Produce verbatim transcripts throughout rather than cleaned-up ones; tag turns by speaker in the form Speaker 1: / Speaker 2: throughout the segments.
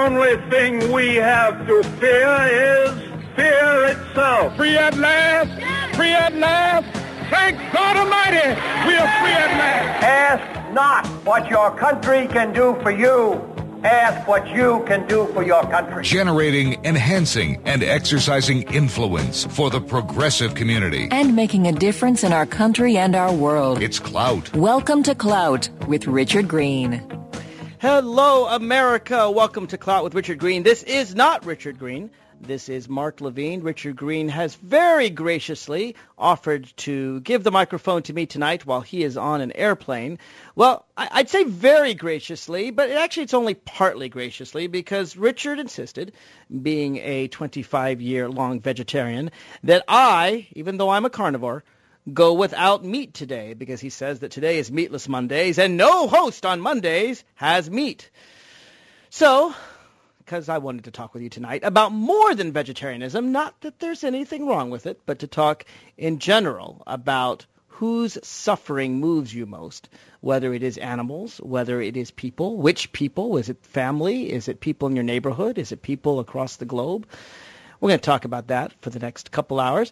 Speaker 1: only thing we have to fear is fear itself.
Speaker 2: Free at last, free at last. Thank God Almighty, we are free at last.
Speaker 3: Ask not what your country can do for you. Ask what you can do for your country.
Speaker 4: Generating, enhancing, and exercising influence for the progressive community.
Speaker 5: And making a difference in our country and our world.
Speaker 4: It's Clout.
Speaker 5: Welcome to Clout with Richard Green.
Speaker 6: Hello, America. Welcome to Clout with Richard Green. This is not Richard Green. This is Mark Levine. Richard Green has very graciously offered to give the microphone to me tonight while he is on an airplane. Well, I'd say very graciously, but actually it's only partly graciously because Richard insisted, being a twenty-five-year-long vegetarian, that I, even though I'm a carnivore, go without meat today because he says that today is Meatless Mondays and no host on Mondays has meat. So, because I wanted to talk with you tonight about more than vegetarianism, not that there's anything wrong with it, but to talk in general about whose suffering moves you most, whether it is animals, whether it is people, which people, is it family, is it people in your neighborhood, is it people across the globe? We're going to talk about that for the next couple hours.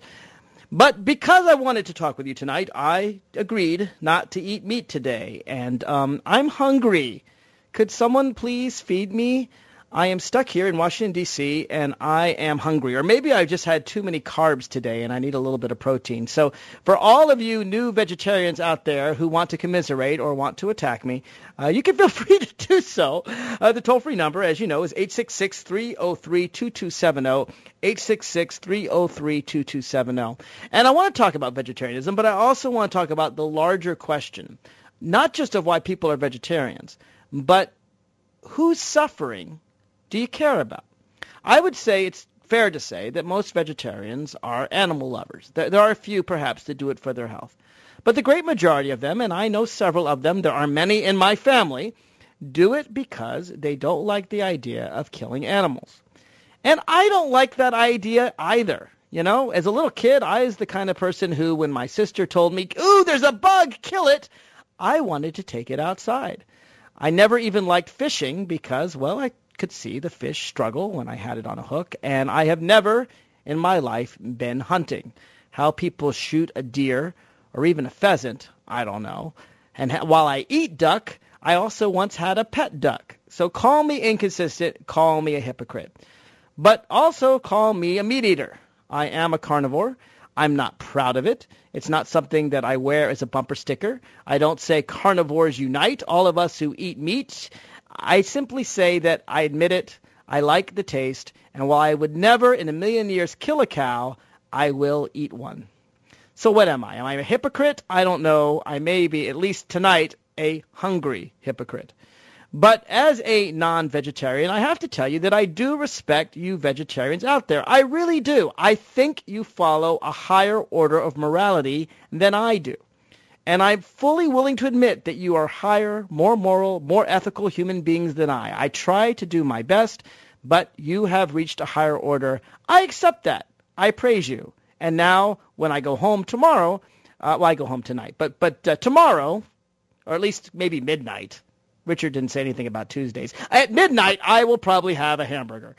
Speaker 6: But because I wanted to talk with you tonight, I agreed not to eat meat today, and um, I'm hungry. Could someone please feed me? I am stuck here in Washington, D C, and I am hungry. Or maybe I've just had too many carbs today, and I need a little bit of protein. So for all of you new vegetarians out there who want to commiserate or want to attack me, uh, you can feel free to do so. Uh, the toll-free number, as you know, is eight six six, three oh three, two two seven oh, eight six six, three oh three, two two seven oh. And I want to talk about vegetarianism, but I also want to talk about the larger question, not just of why people are vegetarians, but who's suffering do you care about? I would say it's fair to say that most vegetarians are animal lovers. There, there are a few, perhaps, that do it for their health. But the great majority of them, and I know several of them, there are many in my family, do it because they don't like the idea of killing animals. And I don't like that idea either. You know, as a little kid, I was the kind of person who, when my sister told me, ooh, there's a bug, kill it, I wanted to take it outside. I never even liked fishing because, well, I could see the fish struggle when I had it on a hook, and I have never in my life been hunting. How people shoot a deer or even a pheasant, I don't know. And ha- while I eat duck, I also once had a pet duck. So call me inconsistent, call me a hypocrite. But also call me a meat eater. I am a carnivore. I'm not proud of it. It's not something that I wear as a bumper sticker. I don't say carnivores unite, all of us who eat meat. I simply say that I admit it, I like the taste, and while I would never in a million years kill a cow, I will eat one. So what am I? Am I a hypocrite? I don't know. I may be, at least tonight, a hungry hypocrite. But as a non-vegetarian, I have to tell you that I do respect you vegetarians out there. I really do. I think you follow a higher order of morality than I do. And I'm fully willing to admit that you are higher, more moral, more ethical human beings than I. I try to do my best, but you have reached a higher order. I accept that. I praise you. And now, when I go home tomorrow, uh, well, I go home tonight, but but uh, tomorrow, or at least maybe midnight, Richard didn't say anything about Tuesdays. At midnight, I will probably have a hamburger.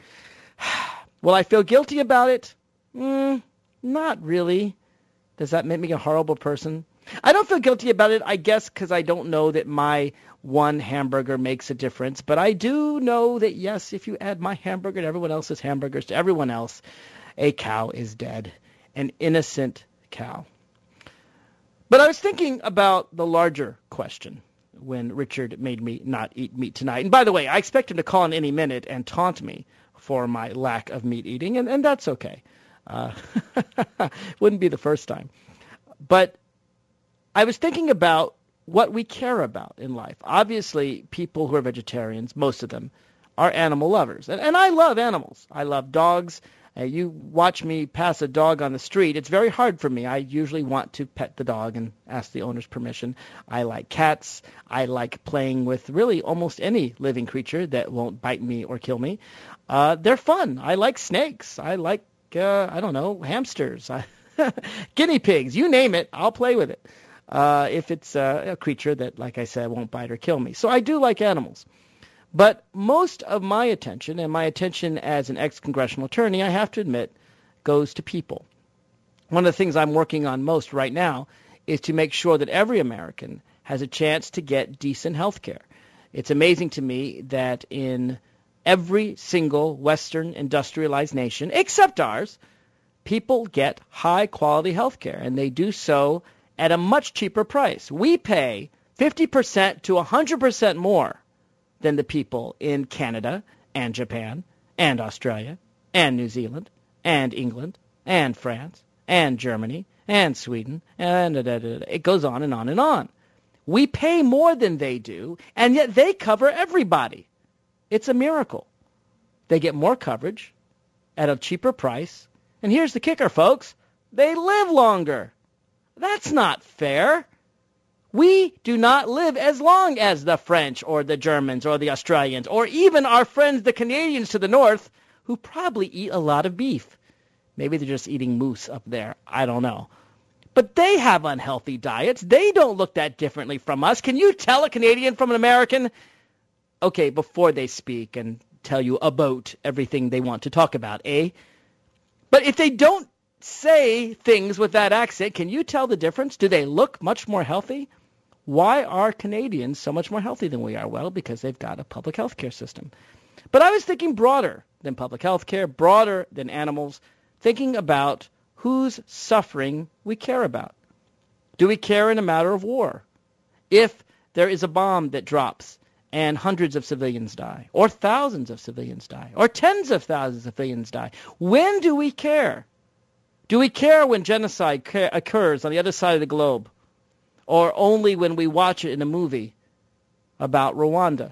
Speaker 6: Will I feel guilty about it? Mm, not really. Does that make me a horrible person? I don't feel guilty about it, I guess, because I don't know that my one hamburger makes a difference. But I do know that, yes, if you add my hamburger to everyone else's hamburgers, to everyone else, a cow is dead. An innocent cow. But I was thinking about the larger question when Richard made me not eat meat tonight. And by the way, I expect him to call in any minute and taunt me for my lack of meat eating, and, and that's okay. Uh, wouldn't be the first time. But I was thinking about what we care about in life. Obviously, people who are vegetarians, most of them, are animal lovers. And, and I love animals. I love dogs. Uh, you watch me pass a dog on the street, it's very hard for me. I usually want to pet the dog and ask the owner's permission. I like cats. I like playing with really almost any living creature that won't bite me or kill me. Uh, they're fun. I like snakes. I like, uh, I don't know, hamsters, guinea pigs, you name it, I'll play with it. Uh, if it's uh, a creature that, like I said, won't bite or kill me. So I do like animals. But most of my attention, and my attention as an ex-congressional attorney, I have to admit, goes to people. One of the things I'm working on most right now is to make sure that every American has a chance to get decent health care. It's amazing to me that in every single Western industrialized nation, except ours, people get high-quality health care, and they do so at a much cheaper price. We pay fifty percent to one hundred percent more than the people in Canada and Japan and Australia and New Zealand and England and France and Germany and Sweden and da, da, da, da. It goes on and on and on. We pay more than they do, and yet they cover everybody. It's a miracle. They get more coverage at a cheaper price, and here's the kicker, folks. They live longer. That's not fair. We do not live as long as the French or the Germans or the Australians or even our friends, the Canadians to the north, who probably eat a lot of beef. Maybe they're just eating moose up there. I don't know. But they have unhealthy diets. They don't look that differently from us. Can you tell a Canadian from an American? Okay, before they speak and tell you about everything they want to talk about, eh? But if they don't say things with that accent, can you tell the difference? Do they look much more healthy? Why are Canadians so much more healthy than we are? Well, because they've got a public health care system. But I was thinking broader than public health care, broader than animals, thinking about whose suffering we care about. Do we care in a matter of war? If there is a bomb that drops and hundreds of civilians die, or thousands of civilians die, or tens of thousands of civilians die, when do we care? Do we care when genocide ca- occurs on the other side of the globe? Or only when we watch it in a movie about Rwanda?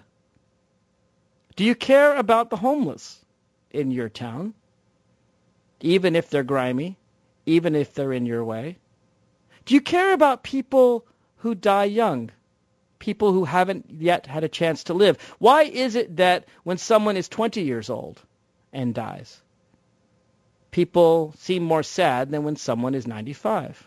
Speaker 6: Do you care about the homeless in your town? Even if they're grimy, even if they're in your way? Do you care about people who die young? People who haven't yet had a chance to live? Why is it that when someone is twenty years old and dies, people seem more sad than when someone is ninety-five?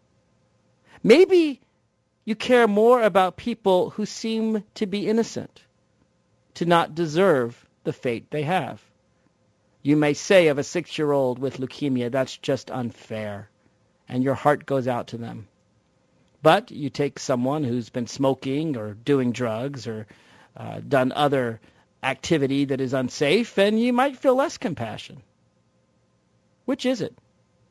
Speaker 6: Maybe you care more about people who seem to be innocent, to not deserve the fate they have. You may say of a six-year-old with leukemia, that's just unfair, and your heart goes out to them. But you take someone who's been smoking or doing drugs or uh, done other activity that is unsafe, and you might feel less compassion. Which is it?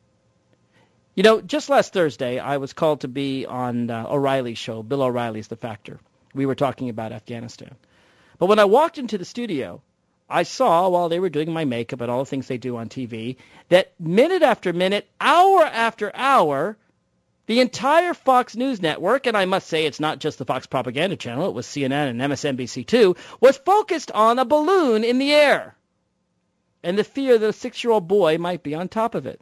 Speaker 6: You know, just last Thursday, I was called to be on uh, O'Reilly's show. Bill O'Reilly's The Factor. We were talking about Afghanistan. But when I walked into the studio, I saw, while they were doing my makeup and all the things they do on T V, that minute after minute, hour after hour, the entire Fox News network, and I must say it's not just the Fox propaganda channel, it was C N N and M S N B C too, was focused on a balloon in the air and the fear that a six-year-old boy might be on top of it.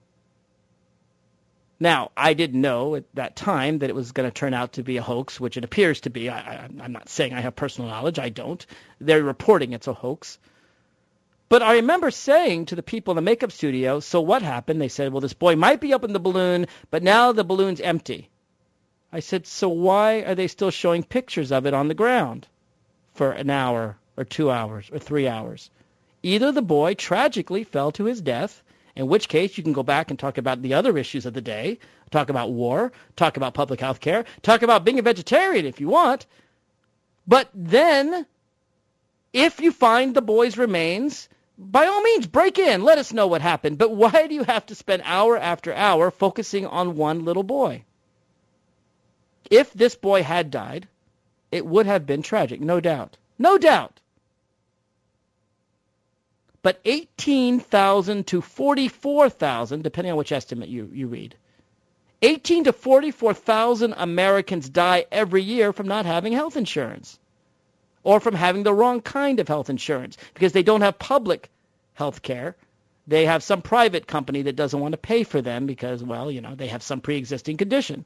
Speaker 6: Now, I didn't know at that time that it was going to turn out to be a hoax, which it appears to be. I, I, I'm not saying I have personal knowledge. I don't. They're reporting it's a hoax. But I remember saying to the people in the makeup studio, so what happened? They said, well, this boy might be up in the balloon, but now the balloon's empty. I said, so why are they still showing pictures of it on the ground for an hour or two hours or three hours? Either the boy tragically fell to his death, in which case you can go back and talk about the other issues of the day, talk about war, talk about public health care, talk about being a vegetarian if you want. But then, if you find the boy's remains, by all means, break in. Let us know what happened. But why do you have to spend hour after hour focusing on one little boy? If this boy had died, it would have been tragic, no doubt. No doubt. But eighteen thousand to forty-four thousand, depending on which estimate you, you read, eighteen to forty-four thousand Americans die every year from not having health insurance or from having the wrong kind of health insurance because they don't have public health care. They have some private company that doesn't want to pay for them because, well, you know, they have some pre-existing condition.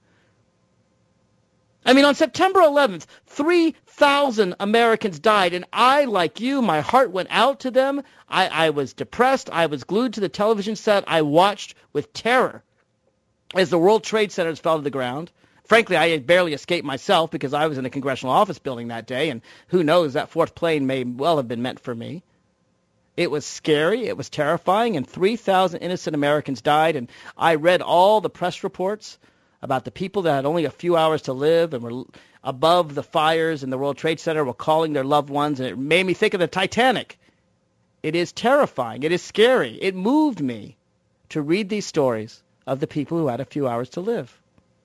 Speaker 6: I mean, on September eleventh, three thousand Americans died, and I, like you, my heart went out to them. I, I was depressed. I was glued to the television set. I watched with terror as the World Trade Centers fell to the ground. Frankly, I barely escaped myself because I was in a congressional office building that day, and who knows, that fourth plane may well have been meant for me. It was scary, it was terrifying, and three thousand innocent Americans died, and I read all the press reports about the people that had only a few hours to live and were above the fires in the World Trade Center, were calling their loved ones, and it made me think of the Titanic. It is terrifying. It is scary. It moved me to read these stories of the people who had a few hours to live.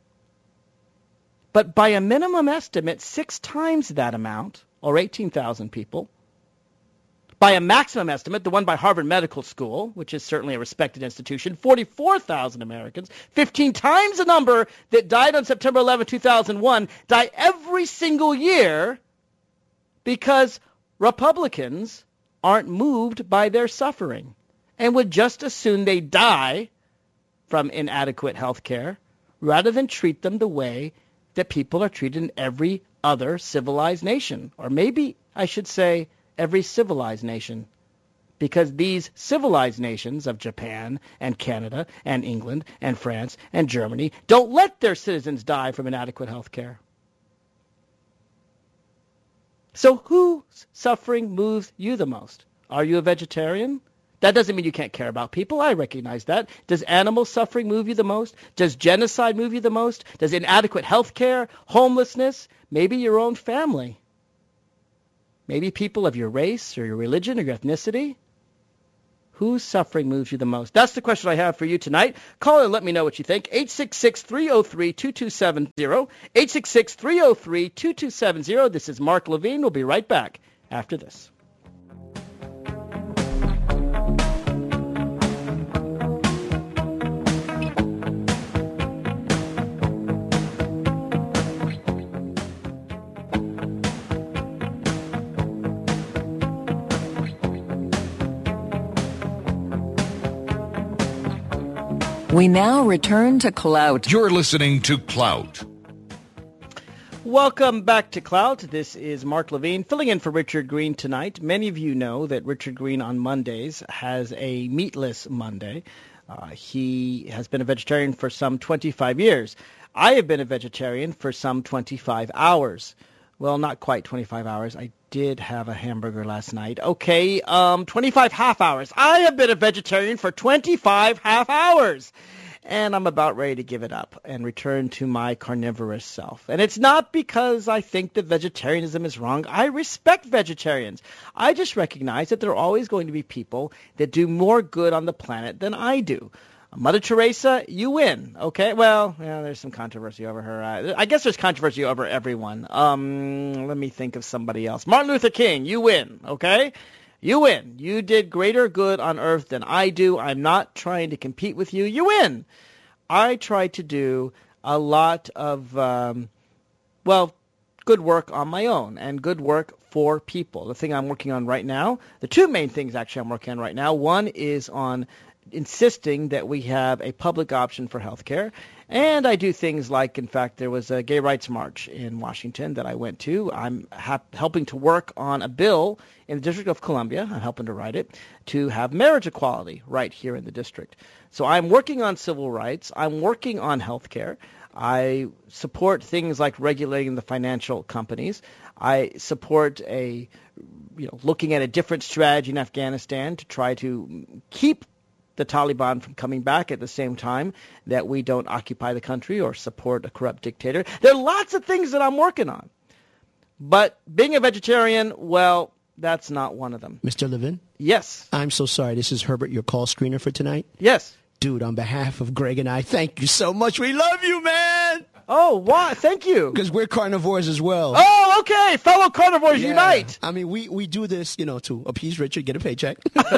Speaker 6: But by a minimum estimate, six times that amount, or eighteen thousand people, by a maximum estimate, the one by Harvard Medical School, which is certainly a respected institution, forty-four thousand Americans, fifteen times the number that died on September eleventh, two thousand one, die every single year because Republicans aren't moved by their suffering and would just as soon they die from inadequate health care rather than treat them the way that people are treated in every other civilized nation. Or maybe I should say every civilized nation, because these civilized nations of Japan and Canada and England and France and Germany don't let their citizens die from inadequate health care. So whose suffering moves you the most? Are you a vegetarian? That doesn't mean you can't care about people. I recognize that. Does animal suffering move you the most? Does genocide move you the most? Does inadequate health care, homelessness, maybe your own family? Maybe people of your race or your religion or your ethnicity? Whose suffering moves you the most? That's the question I have for you tonight. Call and let me know what you think. eight six six, three oh three, two two seven zero. eight six six, three oh three, two two seven zero. This is Mark Levine. We'll be right back after this.
Speaker 5: We now return to Clout.
Speaker 4: You're listening to Clout.
Speaker 6: Welcome back to Clout. This is Mark Levine filling in for Richard Green tonight. Many of you know that Richard Green on Mondays has a meatless Monday. Uh, he has been a vegetarian for some twenty-five years. I have been a vegetarian for some twenty-five hours. Well, not quite twenty-five hours. I did have a hamburger last night. Okay, um, twenty-five half hours. I have been a vegetarian for twenty-five half hours. And I'm about ready to give it up and return to my carnivorous self. And it's not because I think that vegetarianism is wrong. I respect vegetarians. I just recognize that there are always going to be people that do more good on the planet than I do. Mother Teresa, you win. Okay, well, yeah, there's some controversy over her. Uh, I guess there's controversy over everyone. Um, let me think of somebody else. Martin Luther King, you win. Okay, you win. You did greater good on earth than I do. I'm not trying to compete with you. You win. I try to do a lot of, um, well, good work on my own and good work for people. The thing I'm working on right now, the two main things actually I'm working on right now, one is on insisting that we have a public option for health care. And I do things like, in fact, there was a gay rights march in Washington that I went to. I'm ha- helping to work on a bill in the District of Columbia. I'm helping to write it to have marriage equality right here in the district. So I'm working on civil rights. I'm working on health care. I support things like regulating the financial companies. I support a, you know, looking at a different strategy in Afghanistan to try to keep the Taliban from coming back at the same time that we don't occupy the country or support a corrupt dictator. There are lots of things that I'm working on. But being a vegetarian, well, that's not one of them.
Speaker 7: Mister Levin?
Speaker 6: Yes.
Speaker 7: I'm so sorry. This is Herbert, your call screener for tonight.
Speaker 6: Yes.
Speaker 7: Dude, on behalf of Greg and I, thank you so much. We love you, man.
Speaker 6: Oh, why? Thank you.
Speaker 7: Because we're carnivores as well.
Speaker 6: Oh, okay. Fellow carnivores
Speaker 7: yeah.
Speaker 6: unite.
Speaker 7: I mean, we, we do this, you know, to appease Richard, get a paycheck.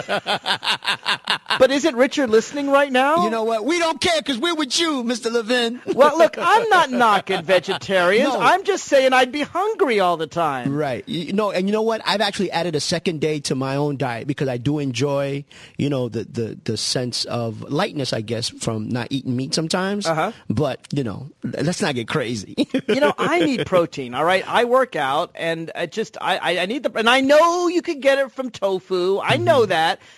Speaker 6: But isn't Richard listening right now?
Speaker 7: You know what? We don't care because we're with you, Mister Levin.
Speaker 6: Well, look, I'm not knocking vegetarians.
Speaker 7: No.
Speaker 6: I'm just saying I'd be hungry all the time.
Speaker 7: Right. You know, and you know what? I've actually added a second day to my own diet because I do enjoy, you know, the, the, the sense of lightness, I guess, from not eating meat sometimes. Uh-huh. But, you know, let's not get crazy.
Speaker 6: You know, I need protein, all right? I work out, and I just, I, I need the, and I know you can get it from tofu. I know mm-hmm. that. But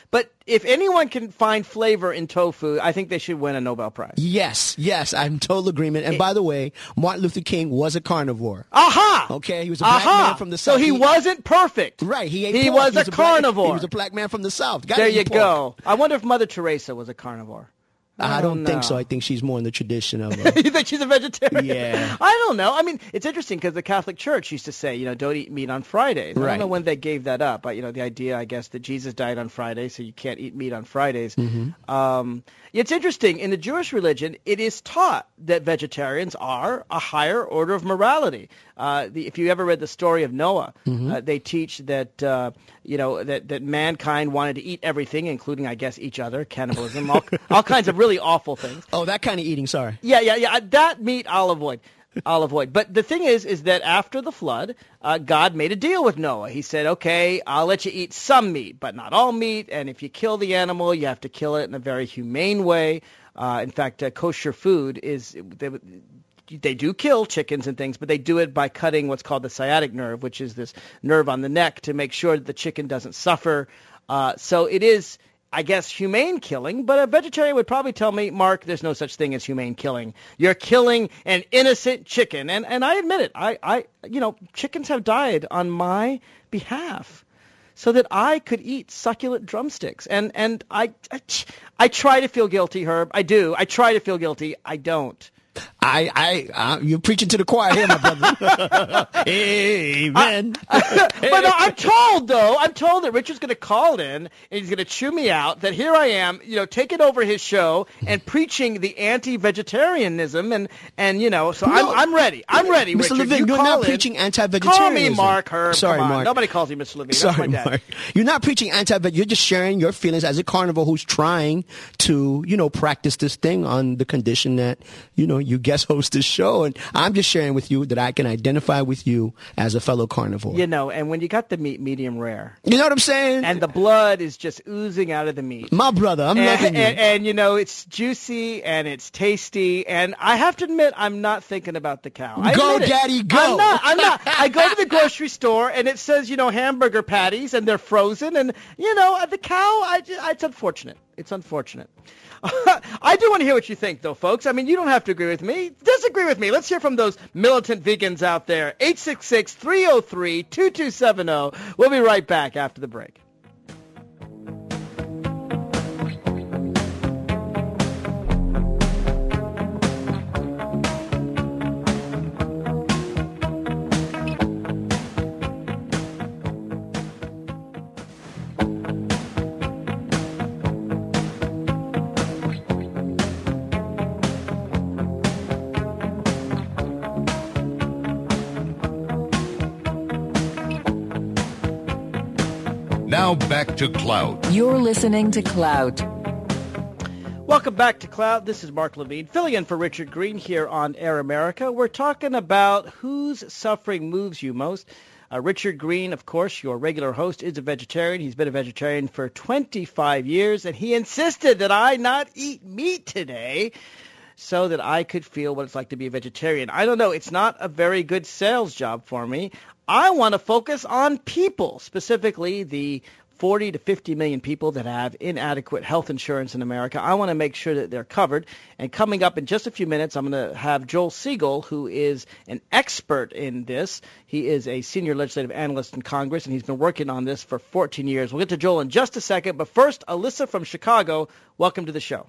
Speaker 6: if anyone can find flavor in tofu, I think they should win a Nobel Prize.
Speaker 7: Yes, yes, I'm in total agreement. And it, by the way, Martin Luther King was a carnivore.
Speaker 6: Aha!
Speaker 7: Okay, he was a black
Speaker 6: Aha!
Speaker 7: man from the South.
Speaker 6: So he, he wasn't perfect.
Speaker 7: Right, he ate
Speaker 6: He
Speaker 7: pork.
Speaker 6: was
Speaker 7: he
Speaker 6: a
Speaker 7: was
Speaker 6: carnivore.
Speaker 7: Black, he was a black man from the South.
Speaker 6: There you pork. go. I wonder if Mother Teresa was a carnivore. I,
Speaker 7: I don't
Speaker 6: don't
Speaker 7: think
Speaker 6: know.
Speaker 7: so. I think she's more in the tradition of. A,
Speaker 6: you think she's a vegetarian?
Speaker 7: Yeah.
Speaker 6: I don't know. I mean, it's interesting because the Catholic Church used to say, you know, don't eat meat on Fridays.
Speaker 7: Right.
Speaker 6: I don't know when they gave that up. But, you know, the idea, I guess, that Jesus died on Friday, so you can't eat meat on Fridays.
Speaker 7: Mm-hmm.
Speaker 6: Um, it's interesting. In the Jewish religion, it is taught that vegetarians are a higher order of morality. Uh, the, if you ever read the story of Noah,
Speaker 7: mm-hmm.
Speaker 6: uh, they teach that, uh, you know, that, that mankind wanted to eat everything, including, I guess, each other, cannibalism, all, all kinds of really awful things.
Speaker 7: Oh, that kind of eating, sorry.
Speaker 6: Yeah, yeah, yeah. That meat I'll avoid. I'll avoid. But the thing is, is that after the flood, uh, God made a deal with Noah. He said, okay, I'll let you eat some meat, but not all meat. And if you kill the animal, you have to kill it in a very humane way. Uh, in fact, uh, kosher food is... They, They do kill chickens and things, but they do it by cutting what's called the sciatic nerve, which is this nerve on the neck to make sure that the chicken doesn't suffer. Uh, so it is, I guess, humane killing, but a vegetarian would probably tell me, Mark, there's no such thing as humane killing. You're killing an innocent chicken. And, and I admit it. I, I, you know, chickens have died on my behalf so that I could eat succulent drumsticks. And, and I, I, I try to feel guilty, Herb. I do. I try to feel guilty. I don't.
Speaker 7: I, I, uh, you're preaching to the choir here, my brother. Amen.
Speaker 6: I, but no, I'm told, though, I'm told that Richard's going to call in and he's going to chew me out, that here I am, you know, taking over his show and preaching the anti-vegetarianism and, and you know, so
Speaker 7: no,
Speaker 6: I'm, I'm ready. I'm ready,
Speaker 7: Mister
Speaker 6: Richard.
Speaker 7: Levine,
Speaker 6: you
Speaker 7: you're not
Speaker 6: in.
Speaker 7: preaching anti-vegetarianism.
Speaker 6: Call me Mark, Herb.
Speaker 7: Sorry,
Speaker 6: Come on.
Speaker 7: Mark.
Speaker 6: Nobody calls you Mister Levine.
Speaker 7: Sorry,
Speaker 6: That's my dad.
Speaker 7: Mark. You're not preaching anti-vegetarianism. You're just sharing your feelings as a carnivore who's trying to, you know, practice this thing on the condition that, you know, you guest host this show. And I'm just sharing with you that I can identify with you as a fellow carnivore.
Speaker 6: You know, and when you got the meat medium rare.
Speaker 7: You know what I'm saying?
Speaker 6: And the blood is just oozing out of the meat.
Speaker 7: My brother, I'm
Speaker 6: and,
Speaker 7: loving you.
Speaker 6: And, and, you know, it's juicy and it's tasty. And I have to admit, I'm not thinking about the cow. I
Speaker 7: go,
Speaker 6: admit it.
Speaker 7: Daddy, go.
Speaker 6: I'm not. I'm not. I go to the grocery store and it says, you know, hamburger patties and they're frozen. And, you know, the cow, I, it's unfortunate. It's unfortunate. I do want to hear what you think, though, folks. I mean, you don't have to agree with me. Disagree with me. Let's hear from those militant vegans out there. eight six six, three oh three, two two seven oh. We'll be right back after the break.
Speaker 4: Now back to Clout.
Speaker 5: You're listening to Clout.
Speaker 6: Welcome back to Clout. This is Mark Levine, filling in for Richard Green here on Air America. We're talking about whose suffering moves you most. Uh, Richard Green, of course, your regular host, is a vegetarian. He's been a vegetarian for twenty-five years, and he insisted that I not eat meat today so that I could feel what it's like to be a vegetarian. I don't know. It's not a very good sales job for me. I want to focus on people, specifically the forty to fifty million people that have inadequate health insurance in America. I want to make sure that they're covered. And coming up in just a few minutes, I'm going to have Joel Siegel, who is an expert in this. He is a senior legislative analyst in Congress, and he's been working on this for fourteen years. We'll get to Joel in just a second. But first, Alyssa from Chicago, welcome to the show.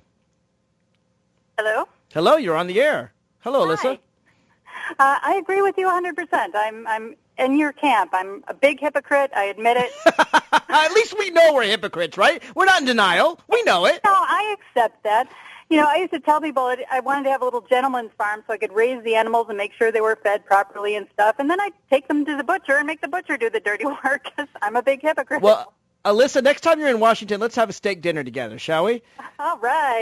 Speaker 8: Hello?
Speaker 6: Hello, you're on the air. Hello,
Speaker 8: Hi.
Speaker 6: Alyssa.
Speaker 8: Uh, I agree with you one hundred percent. I'm I'm in your camp. I'm a big hypocrite. I admit it.
Speaker 6: At least we know we're hypocrites, right? We're not in denial. We know it.
Speaker 8: No, I accept that. You know, I used to tell people that I wanted to have a little gentleman's farm so I could raise the animals and make sure they were fed properly and stuff. And then I'd take them to the butcher and make the butcher do the dirty work because I'm a big hypocrite.
Speaker 6: Well, Alyssa, next time you're in Washington, let's have a steak dinner together, shall we?
Speaker 8: All right.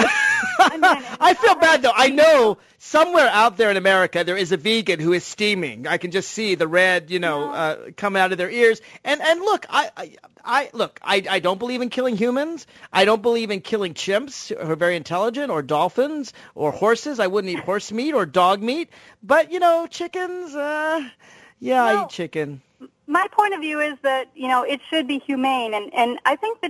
Speaker 6: I feel bad, though. I know somewhere out there in America there is a vegan who is steaming. I can just see the red, you know, uh, come out of their ears. And and look, I, I, I look, I, I don't believe in killing humans. I don't believe in killing chimps who are very intelligent, or dolphins, or horses. I wouldn't eat horse meat or dog meat. But, you know, chickens, uh, yeah,
Speaker 8: No.
Speaker 6: I eat chicken.
Speaker 8: My point of view is that, you know, it should be humane. And, and I think that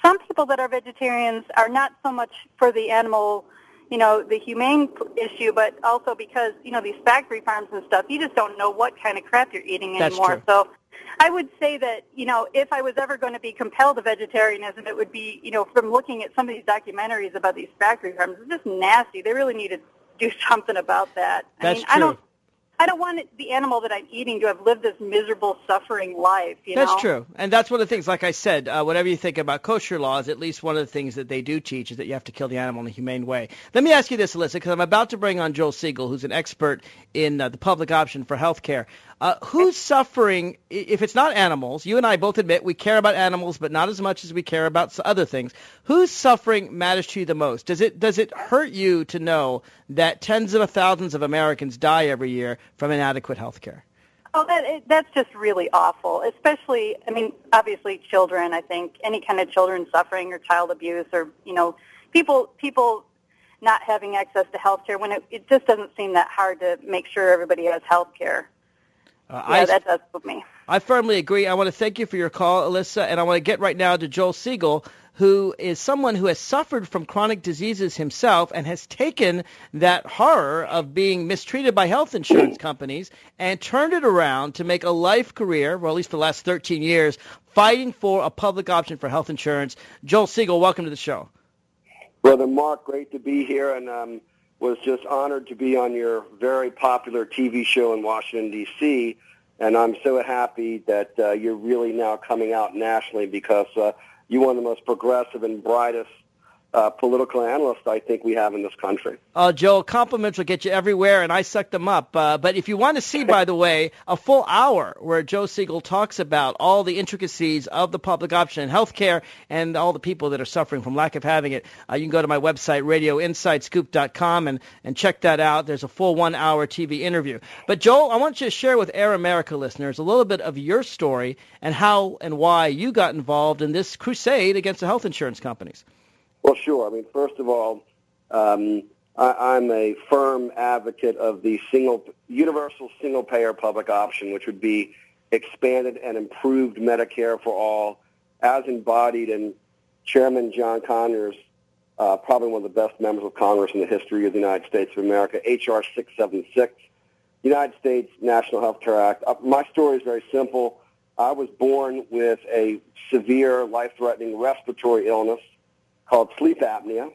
Speaker 8: some people that are vegetarians are not so much for the animal, you know, the humane issue, but also because, you know, these factory farms and stuff, you just don't know what kind of crap you're eating anymore.
Speaker 6: That's true.
Speaker 8: So I would say that, you know, if I was ever going to be compelled to vegetarianism, it would be, you know, from looking at some of these documentaries about these factory farms. It's just nasty. They really need to do something about that. I
Speaker 6: That's
Speaker 8: mean,
Speaker 6: true.
Speaker 8: I don't, I don't want it, the animal that I'm eating to have lived this miserable, suffering life, you
Speaker 6: That's
Speaker 8: know?
Speaker 6: true. And that's one of the things, like I said, uh, whatever you think about kosher laws, at least one of the things that they do teach is that you have to kill the animal in a humane way. Let me ask you this, Alyssa, because I'm about to bring on Joel Siegel, who's an expert in uh, the public option for health care. Uh, who's suffering, if it's not animals? You and I both admit we care about animals, but not as much as we care about other things. Whose suffering matters to you the most? Does it does it hurt you to know that tens of thousands of Americans die every year from inadequate health care?
Speaker 8: Oh, that, it, that's just really awful, especially, I mean, obviously children, I think, any kind of children suffering or child abuse or, you know, people people not having access to health care when it, it just doesn't seem that hard to make sure everybody has health care.
Speaker 6: Uh,
Speaker 8: yeah,
Speaker 6: I,
Speaker 8: that does with me.
Speaker 6: I firmly agree. I want to thank you for your call, Alyssa, and I want to get right now to Joel Siegel, who is someone who has suffered from chronic diseases himself and has taken that horror of being mistreated by health insurance companies and turned it around to make a life career, or at least for the last thirteen years, fighting for a public option for health insurance. Joel Siegel, welcome to the show.
Speaker 9: Brother Mark, great to be here, and um, was just honored to be on your very popular T V show in Washington, D C, and I'm so happy that uh, you're really now coming out nationally because uh, you're one of the most progressive and brightest uh, political analysts I think we have in this country.
Speaker 6: Uh, Joel, compliments will get you everywhere, and I suck them up. Uh, but if you want to see, by the way, a full hour where Joe Siegel talks about all the intricacies of the public option in healthcare and all the people that are suffering from lack of having it, uh, you can go to my website, radio inside scoop dot com, and, and check that out. There's a full one-hour T V interview. But, Joel, I want you to share with Air America listeners a little bit of your story and how and why you got involved in this crusade against the health insurance companies.
Speaker 9: Well, sure. I mean, first of all, um, I, I'm a firm advocate of the single, universal single-payer public option, which would be expanded and improved Medicare for all, as embodied in Chairman John Conyers, uh, probably one of the best members of Congress in the history of the United States of America, H R six seventy-six, United States National Health Care Act. Uh, my story is very simple. I was born with a severe, life-threatening respiratory illness called sleep apnea,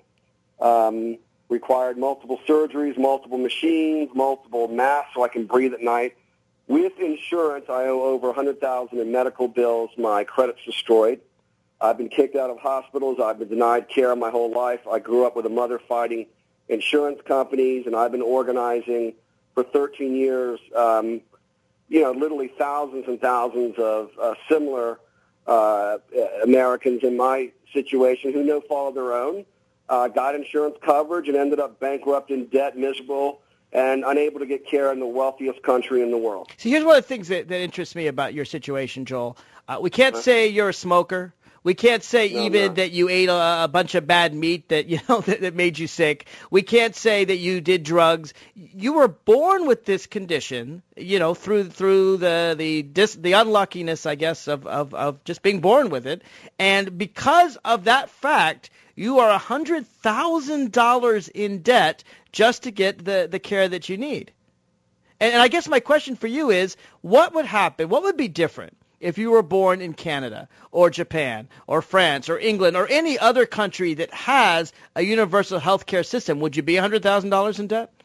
Speaker 9: um, required multiple surgeries, multiple machines, multiple masks so I can breathe at night. With insurance, I owe over one hundred thousand dollars in medical bills. My credit's destroyed. I've been kicked out of hospitals. I've been denied care my whole life. I grew up with a mother fighting insurance companies, and I've been organizing for thirteen years, um, you know, literally thousands and thousands of uh, similar uh, Americans in my situation who no fault of their own, uh, got insurance coverage and ended up bankrupt, in debt, miserable, and unable to get care in the wealthiest country in the world.
Speaker 6: See, here's one of the things that, that interests me about your situation, Joel. Uh, we can't
Speaker 9: Huh?
Speaker 6: say you're a smoker. We can't say
Speaker 9: No,
Speaker 6: even
Speaker 9: no.
Speaker 6: that you ate a, a bunch of bad meat that you know that, that made you sick. We can't say that you did drugs. You were born with this condition, you know, through through the the dis, the unluckiness, I guess, of, of of just being born with it. And because of that fact, you are a hundred thousand dollars in debt just to get the the care that you need. And, and I guess my question for you is, what would happen? What would be different if you were born in Canada or Japan or France or England or any other country that has a universal health care system? Would you be one hundred thousand dollars in debt?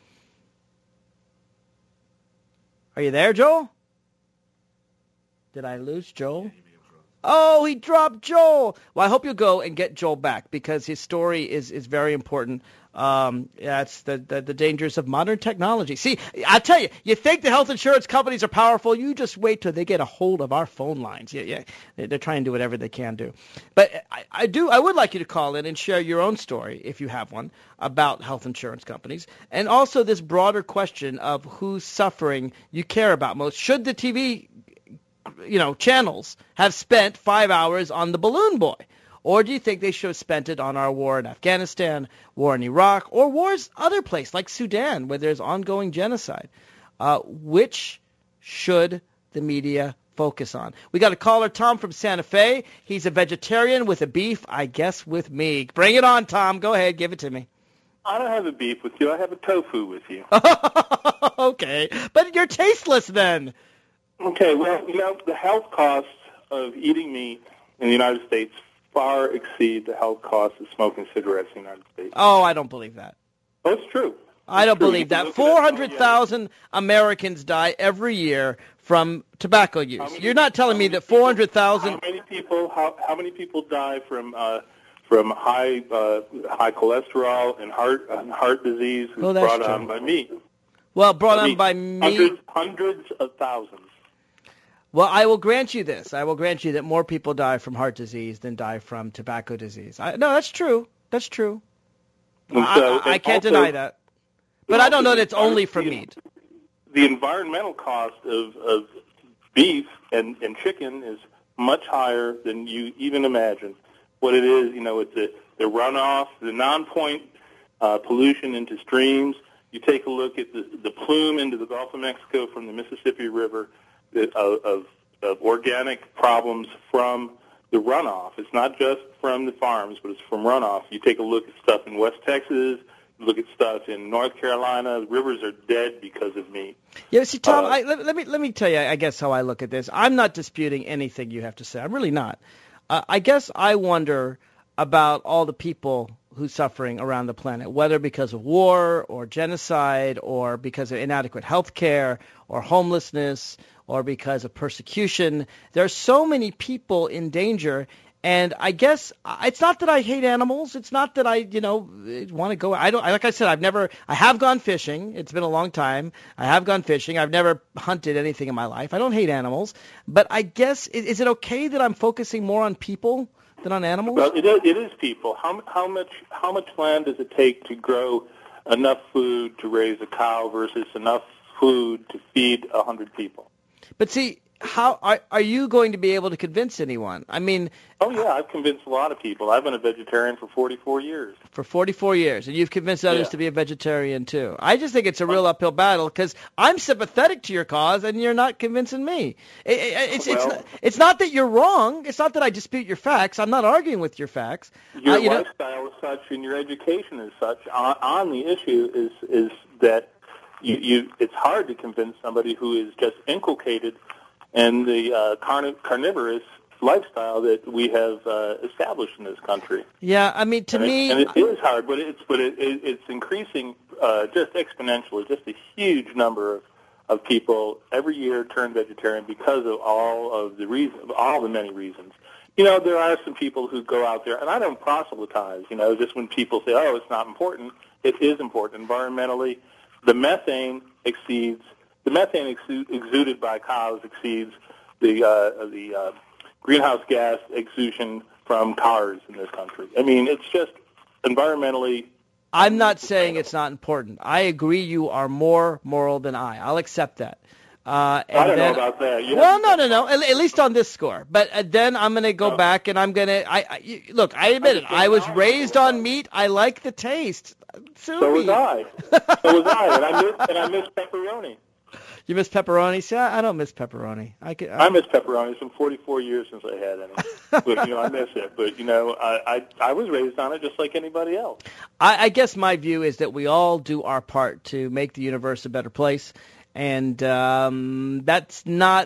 Speaker 6: Are you there, Joel? Did I lose Joel? Oh, he dropped Joel. Well, I hope you'll go and get Joel back because his story is, is very important. Um, yeah, it's the, the, the dangers of modern technology. See, I tell you, you think the health insurance companies are powerful, you just wait till they get a hold of our phone lines. Yeah, yeah, they're trying to do whatever they can do. But I, I do, I would like you to call in and share your own story, if you have one, about health insurance companies. And also this broader question of who's suffering you care about most. Should the T V you know, channels have spent five hours on the balloon boy? Or do you think they should have spent it on our war in Afghanistan, war in Iraq, or wars other places like Sudan where there's ongoing genocide? Uh, which should the media focus on. We got a caller, Tom from Santa Fe. He's a vegetarian with a beef, I guess, with me. Bring it on, Tom. Go ahead. Give it to me.
Speaker 10: I don't have a beef with you. I have a tofu with you.
Speaker 6: Okay. But you're tasteless then.
Speaker 10: Okay. Well, you know, the health costs of eating meat in the United States far exceed the health costs of smoking cigarettes in the United States.
Speaker 6: Oh, I don't believe that.
Speaker 10: Oh, it's true.
Speaker 6: I don't
Speaker 10: True.
Speaker 6: believe that. four hundred thousand Americans die every year from tobacco use.
Speaker 10: Many,
Speaker 6: You're not telling me that four hundred thousand...
Speaker 10: How many people How, how many people die from uh, from high uh, high cholesterol and heart and heart disease
Speaker 6: Oh, that's
Speaker 10: brought
Speaker 6: true.
Speaker 10: on by meat?
Speaker 6: Well, brought
Speaker 10: I
Speaker 6: on
Speaker 10: mean,
Speaker 6: by meat...
Speaker 10: Hundreds, hundreds of thousands.
Speaker 6: Well, I will grant you this. I will grant you that more people die from heart disease than die from tobacco disease. I, no, that's true. That's true.
Speaker 10: And
Speaker 6: I,
Speaker 10: so,
Speaker 6: I, I
Speaker 10: and
Speaker 6: can't
Speaker 10: also-
Speaker 6: deny that. But I don't know that it's only from
Speaker 10: the-
Speaker 6: meat.
Speaker 10: The environmental cost of, of beef and, and chicken is much higher than you even imagine. What it is, you know, it's the, the runoff, the non-point uh, pollution into streams. You take a look at the, the plume into the Gulf of Mexico from the Mississippi River that, of, of, of organic problems from the runoff. It's not just from the farms, but it's from runoff. You take a look at stuff in West Texas, look at stuff in North Carolina. The rivers are dead because of meat.
Speaker 6: Yeah, see, Tom,
Speaker 10: Uh,
Speaker 6: I, let, let me let me tell you, I guess, how I look at this. I'm not disputing anything you have to say. I'm really not. Uh, I guess I wonder about all the people who's suffering around the planet, whether because of war or genocide or because of inadequate health care or homelessness or because of persecution. There are so many people in danger. And I guess it's not that I hate animals. It's not that I, you know, want to go. I don't. Like I said, I've never. I have gone fishing. It's been a long time. I have gone fishing. I've never hunted anything in my life. I don't hate animals. But I guess is, is it okay that I'm focusing more on people than on animals?
Speaker 10: Well, it is, it is people. How how much how much land does it take to grow enough food to raise a cow versus enough food to feed a hundred people?
Speaker 6: But see, how are are you going to be able to convince anyone? I mean,
Speaker 10: Oh yeah, I've convinced a lot of people. I've been a vegetarian for forty-four years.
Speaker 6: for forty-four years, and you've convinced others
Speaker 10: Yeah.
Speaker 6: to be a vegetarian too. I just think it's a real uphill battle because I'm sympathetic to your cause, and you're not convincing me. It, it, it's it's
Speaker 10: Well-
Speaker 6: not, it's not that you're wrong. It's not that I dispute your facts. I'm not arguing with your facts.
Speaker 10: Your
Speaker 6: Uh, you know,
Speaker 10: lifestyle is such, and your education is such on, on the issue is is that you, you it's hard to convince somebody who is just inculcated in the uh, carni- carnivorous lifestyle that we have uh, established in this country.
Speaker 6: yeah, I mean, to
Speaker 10: and
Speaker 6: me,
Speaker 10: it, and it is hard, but it's but it, it, it's increasing uh, just exponentially. Just a huge number of, of people every year turn vegetarian because of all of the reason, all the many reasons. You know, there are some people who go out there, and I don't proselytize. You know, just when people say, "Oh, it's not important," it is important environmentally. The methane exceeds the methane exu- exuded by cows exceeds the uh, the uh, greenhouse gas exudation from cars in this country. I mean, it's just environmentally.
Speaker 6: I'm not saying it's not important. I agree you are more moral than I. I'll accept that. Uh, and
Speaker 10: I don't
Speaker 6: then,
Speaker 10: know about that. You
Speaker 6: well,
Speaker 10: have-
Speaker 6: no, no, no. At, at least on this score. But uh, then I'm going to go
Speaker 10: No.
Speaker 6: back and I'm going to. I, I you- look. I admit it. I was raised on meat. I like the taste. Sue
Speaker 10: So
Speaker 6: me.
Speaker 10: was I. So was I, and I miss and I miss pepperoni.
Speaker 6: You miss pepperoni? See, I, I don't miss pepperoni. I could.
Speaker 10: I miss pepperoni. It's been forty-four years since I had any, but you know I miss it. But you know I, I I was raised on it just like anybody else.
Speaker 6: I, I guess my view is that we all do our part to make the universe a better place, and um, that's not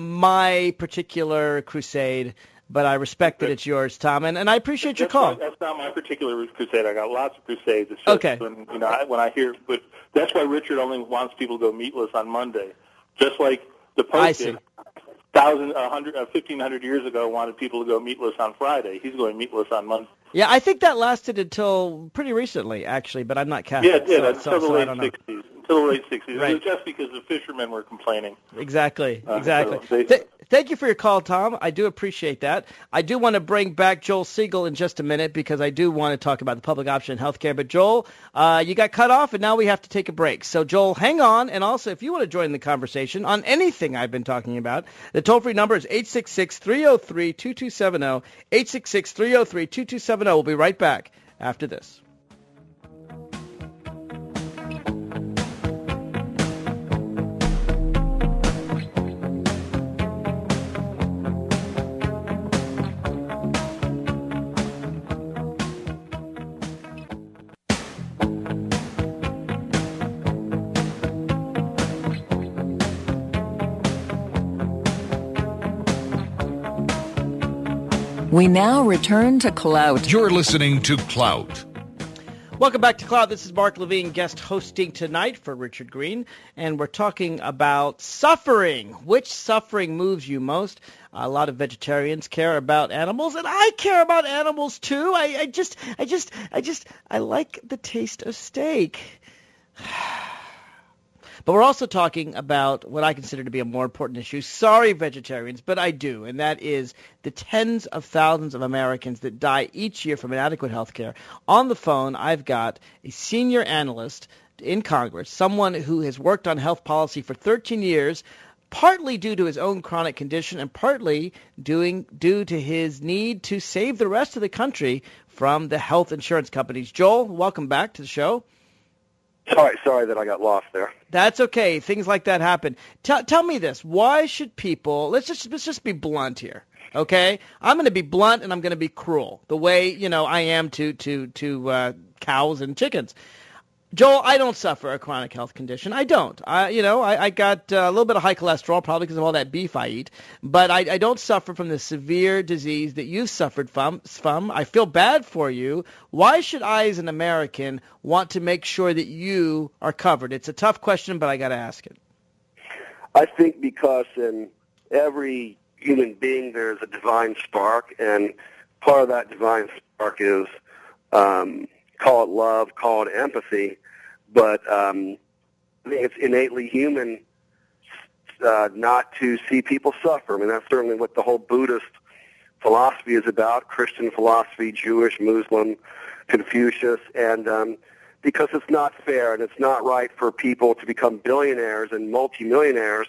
Speaker 6: my particular crusade. But I respect that it's yours, Tom, and, and I appreciate your
Speaker 10: That's
Speaker 6: call.
Speaker 10: not, that's not my particular crusade. I got lots of crusades. It's just
Speaker 6: Okay.
Speaker 10: When, you know, I, when I hear, but that's why Richard only wants people to go meatless on Monday, just like the
Speaker 6: I
Speaker 10: Pope
Speaker 6: see.
Speaker 10: did. Thousand, a hundred, uh, fifteen hundred years ago, wanted people to go meatless on Friday. He's going meatless on Monday.
Speaker 6: Yeah, I think that lasted until pretty recently, actually, but I'm not Catholic.
Speaker 10: Yeah, it did
Speaker 6: so,
Speaker 10: until
Speaker 6: so,
Speaker 10: the
Speaker 6: so I
Speaker 10: late
Speaker 6: don't know.
Speaker 10: sixties. Until the late sixties.
Speaker 6: Right.
Speaker 10: It was just because the fishermen were complaining.
Speaker 6: Exactly,
Speaker 10: Uh,
Speaker 6: exactly.
Speaker 10: so they-
Speaker 6: Th- thank you for your call, Tom. I do appreciate that. I do want to bring back Joel Siegel in just a minute because I do want to talk about the public option in healthcare. But Joel, uh, you got cut off, and now we have to take a break. So Joel, hang on, and also if you want to join the conversation on anything I've been talking about, the toll-free number is eight six six, three oh three, two two seven oh, eight six six, three oh three, two two seven oh. We'll be right back after this.
Speaker 5: We now return to Clout.
Speaker 4: You're listening to Clout.
Speaker 6: Welcome back to Clout. This is Mark Levine, guest hosting tonight for Richard Green, and we're talking about suffering. Which suffering moves you most? A lot of vegetarians care about animals, and I care about animals too. I, I just, I just, I just, I like the taste of steak. But we're also talking about what I consider to be a more important issue. Sorry, vegetarians, but I do, and that is the tens of thousands of Americans that die each year from inadequate health care. On the phone, I've got a senior analyst in Congress, someone who has worked on health policy for thirteen years, partly due to his own chronic condition and partly doing, due to his need to save the rest of the country from the health insurance companies. Joel, welcome back to the show.
Speaker 9: Sorry, sorry that I got lost there.
Speaker 6: That's okay. Things like that happen. Tell tell me this. Why should people, let's just let's just be blunt here, okay? I'm going to be blunt and I'm going to be cruel, the way, you know, I am to to to uh, cows and chickens. Joel, I don't suffer a chronic health condition. I don't. I, you know, I, I got uh, a little bit of high cholesterol, probably because of all that beef I eat. But I, I don't suffer from the severe disease that you've suffered from, from. I feel bad for you. Why should I, as an American, want to make sure that you are covered? It's a tough question, but I got to ask it.
Speaker 9: I think because in every human being there's a divine spark, and part of that divine spark is um, call it love, call it empathy, but um, I think it's innately human uh, not to see people suffer. I mean, that's certainly what the whole Buddhist philosophy is about, Christian philosophy, Jewish, Muslim, Confucius, and um, because it's not fair and it's not right for people to become billionaires and multimillionaires,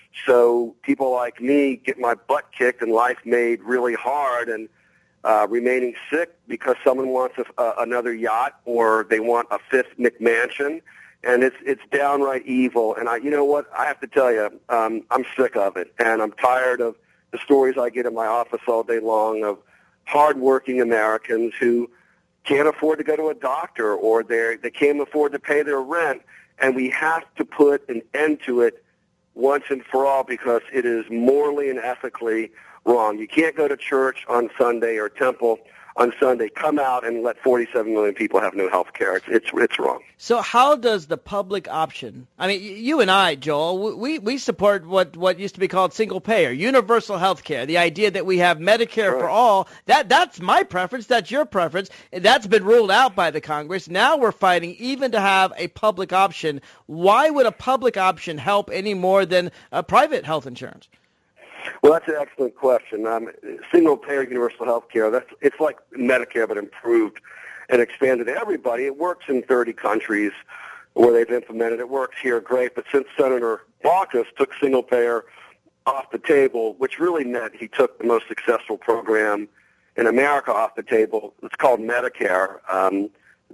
Speaker 9: so people like me get my butt kicked and life made really hard and Uh, remaining sick because someone wants a, uh, another yacht or they want a fifth McMansion, and it's it's downright evil. And I, you know what? I have to tell you, um, I'm sick of it, and I'm tired of the stories I get in my office all day long of hardworking Americans who can't afford to go to a doctor or they they can't afford to pay their rent, and we have to put an end to it once and for all because it is morally and ethically wrong. You can't go to church on Sunday or temple on Sunday, come out and let forty-seven million people have no health care. It's, it's, it's wrong.
Speaker 6: So how does the public option, I mean, you and I, Joel, we, we support what, what used to be called single payer, universal health care, the idea that we have Medicare
Speaker 9: right.
Speaker 6: for all. That That's my preference. That's your preference. That's been ruled out by the Congress. Now we're fighting even to have a public option. Why would a public option help any more than a private health insurance?
Speaker 9: Well, that's an excellent question. Um, single-payer universal health care, that's, it's like Medicare but improved and expanded to everybody. It works in thirty countries where they've implemented it. It works here great, but since Senator Baucus took single-payer off the table, which really meant he took the most successful program in America off the table, it's called Medicare, um,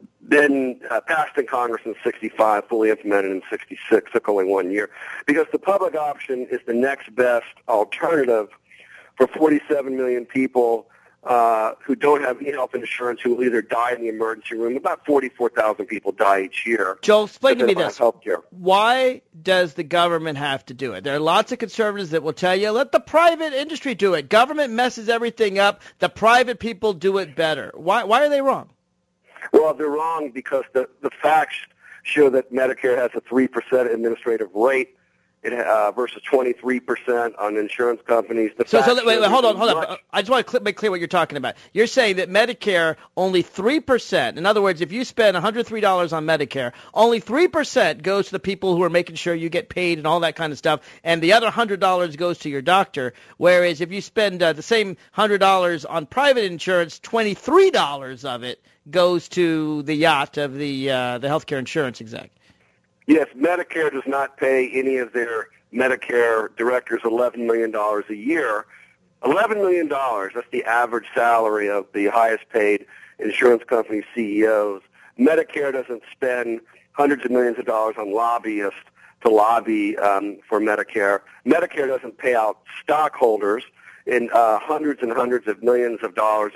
Speaker 9: then uh, passed in Congress in sixty-five, fully implemented in sixty-six, took only one year. Because the public option is the next best alternative for forty-seven million people uh, who don't have any health insurance, who will either die in the emergency room. About forty-four thousand people die each year.
Speaker 6: Joel, explain to me this.
Speaker 9: Healthcare.
Speaker 6: Why does the government have to do it? There are lots of conservatives that will tell you, let the private industry do it. Government messes everything up. The private people do it better. Why, why are they wrong?
Speaker 9: Well, they're wrong because the, the facts show that Medicare has a three percent administrative rate it, uh, versus twenty-three percent on insurance companies. The
Speaker 6: so, so
Speaker 9: facts
Speaker 6: wait, wait, hold on, hold
Speaker 9: much-
Speaker 6: on. I just want to make clear what you're talking about. You're saying that Medicare, only three percent, in other words, if you spend one hundred three dollars on Medicare, only three percent goes to the people who are making sure you get paid and all that kind of stuff, and the other one hundred dollars goes to your doctor, whereas if you spend uh, the same one hundred dollars on private insurance, twenty-three dollars of it goes to the yacht of the uh, the healthcare insurance exec.
Speaker 9: Yes, Medicare does not pay any of their Medicare directors eleven million dollars a year. eleven million dollars, that's the average salary of the highest paid insurance company C E Os. Medicare doesn't spend hundreds of millions of dollars on lobbyists to lobby um, for Medicare. Medicare doesn't pay out stockholders in uh, hundreds and hundreds of millions of dollars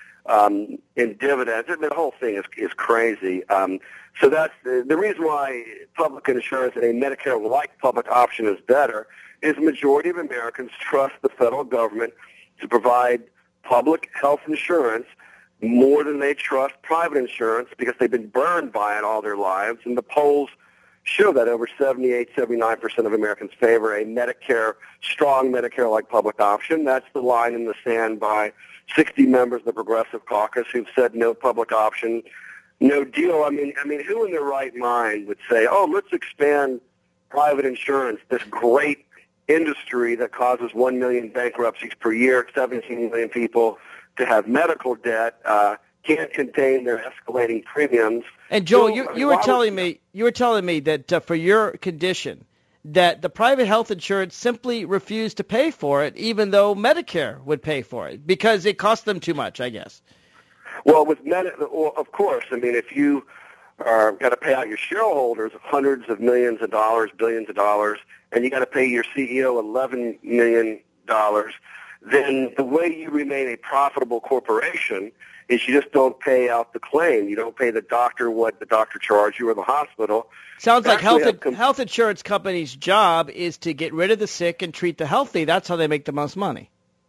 Speaker 9: Um, in dividends. The whole thing is is crazy. Um, so that's the, the reason why public insurance and a Medicare-like public option is better is the majority of Americans trust the federal government to provide public health insurance more than they trust private insurance because they've been burned by it all their lives. And the polls show that over seventy-eight, seventy-nine percent of Americans favor a Medicare, strong Medicare-like public option. That's the line in the sand by sixty members of the Progressive Caucus who've said no public option, no deal. I mean, I mean, who in their right mind would say, oh, let's expand private insurance, this great industry that causes one million bankruptcies per year, seventeen million people to have medical debt, uh, can't contain their escalating premiums.
Speaker 6: And Joel,
Speaker 9: So,
Speaker 6: you,
Speaker 9: I mean,
Speaker 6: you were
Speaker 9: why
Speaker 6: telling
Speaker 9: would-
Speaker 6: me you were telling me that uh, for your condition, that the private health insurance simply refused to pay for it, even though Medicare would pay for it because it cost them too much, I guess.
Speaker 9: Well, with Medi- well, of course. I mean, if you are got to pay out your shareholders hundreds of millions of dollars, billions of dollars, and you got to pay your C E O eleven million dollars, then the way you remain a profitable corporation is you just don't pay out the claim. You don't pay the doctor what the doctor charged you or the hospital.
Speaker 6: Sounds like
Speaker 9: Actually,
Speaker 6: health
Speaker 9: have com-
Speaker 6: health insurance companies' job is to get rid of the sick and treat the healthy. That's how they make the most money.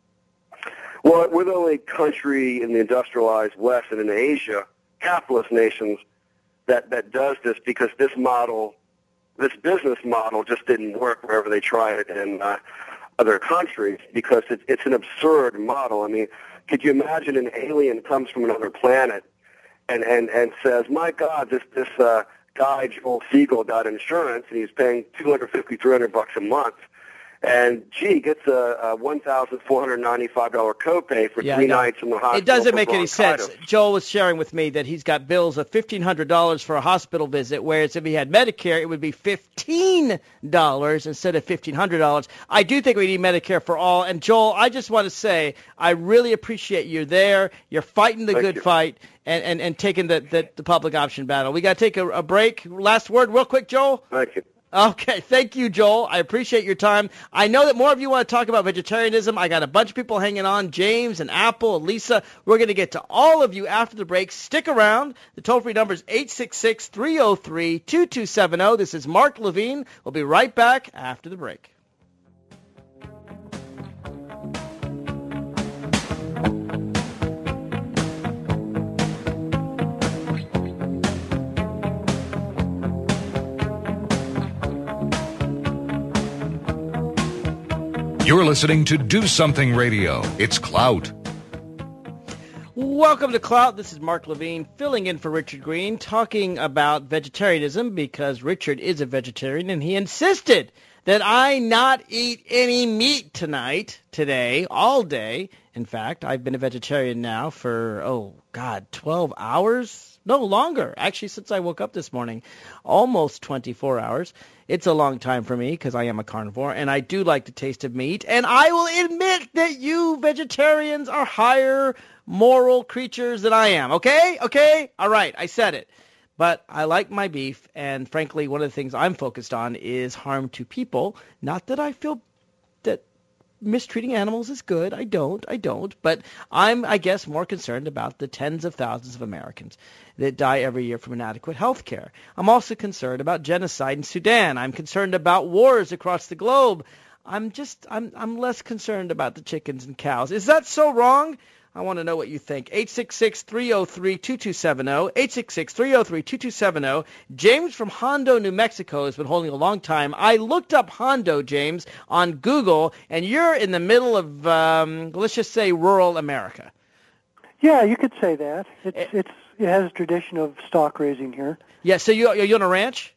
Speaker 9: Well, we're the only country in the industrialized West and in Asia, capitalist nations, that, that does this because this model, this business model just didn't work wherever they tried it in uh, other countries because it's, it's an absurd model. I mean, could you imagine an alien comes from another planet and, and, and says, my God, this, this uh, guy, Joel Siegel, got insurance and he's paying two hundred fifty, three hundred bucks a month. And, gee, gets a, a one thousand four hundred ninety-five dollars copay for
Speaker 6: Yeah,
Speaker 9: three
Speaker 6: no.
Speaker 9: nights in the hospital.
Speaker 6: It doesn't
Speaker 9: for
Speaker 6: make any
Speaker 9: bronchitis.
Speaker 6: sense. Joel was sharing with me that he's got bills of fifteen hundred dollars for a hospital visit, whereas if he had Medicare, it would be fifteen dollars instead of fifteen hundred dollars. I do think we need Medicare for all. And, Joel, I just want to say I really appreciate you there. You're fighting the
Speaker 9: Thank
Speaker 6: good
Speaker 9: you.
Speaker 6: fight and, and, and taking the, the, the public option battle. We got to take a, a break. Last word real quick, Joel.
Speaker 9: Thank you.
Speaker 6: Okay, thank you, Joel. I appreciate your time. I know that more of you want to talk about vegetarianism. I got a bunch of people hanging on, James and Apple and Lisa. We're going to get to all of you after the break. Stick around. The toll-free number is eight six six, three oh three, two two seven oh. This is Mark Levine. We'll be right back after the break.
Speaker 4: You're listening to Do Something Radio. It's Clout.
Speaker 6: Welcome to Clout. This is Mark Levine filling in for Richard Green, talking about vegetarianism because Richard is a vegetarian and he insisted that I not eat any meat tonight, today, all day. In fact, I've been a vegetarian now for, oh, God, twelve hours? No, longer. Actually, since I woke up this morning, almost twenty-four hours. It's a long time for me because I am a carnivore, and I do like the taste of meat. And I will admit that you vegetarians are higher moral creatures than I am. Okay? Okay? All right. I said it. But I like my beef, and frankly, one of the things I'm focused on is harm to people. Not that I feel that mistreating animals is good. I don't. I don't. But I'm, I guess, more concerned about the tens of thousands of Americans that die every year from inadequate health care. I'm also concerned about genocide in Sudan. I'm concerned about wars across the globe. I'm just, I'm, I'm less concerned about the chickens and cows. Is that so wrong? I want to know what you think. eight six six, three oh three, two two seven oh, eight six six, three oh three, two two seven oh. James from Hondo, New Mexico has been holding a long time. I looked up Hondo, James, on Google, and you're in the middle of, um, let's just say, rural America.
Speaker 11: Yeah, you could say that. It's, it's, it has a tradition of stock raising here.
Speaker 6: Yeah, so you, are you on a ranch?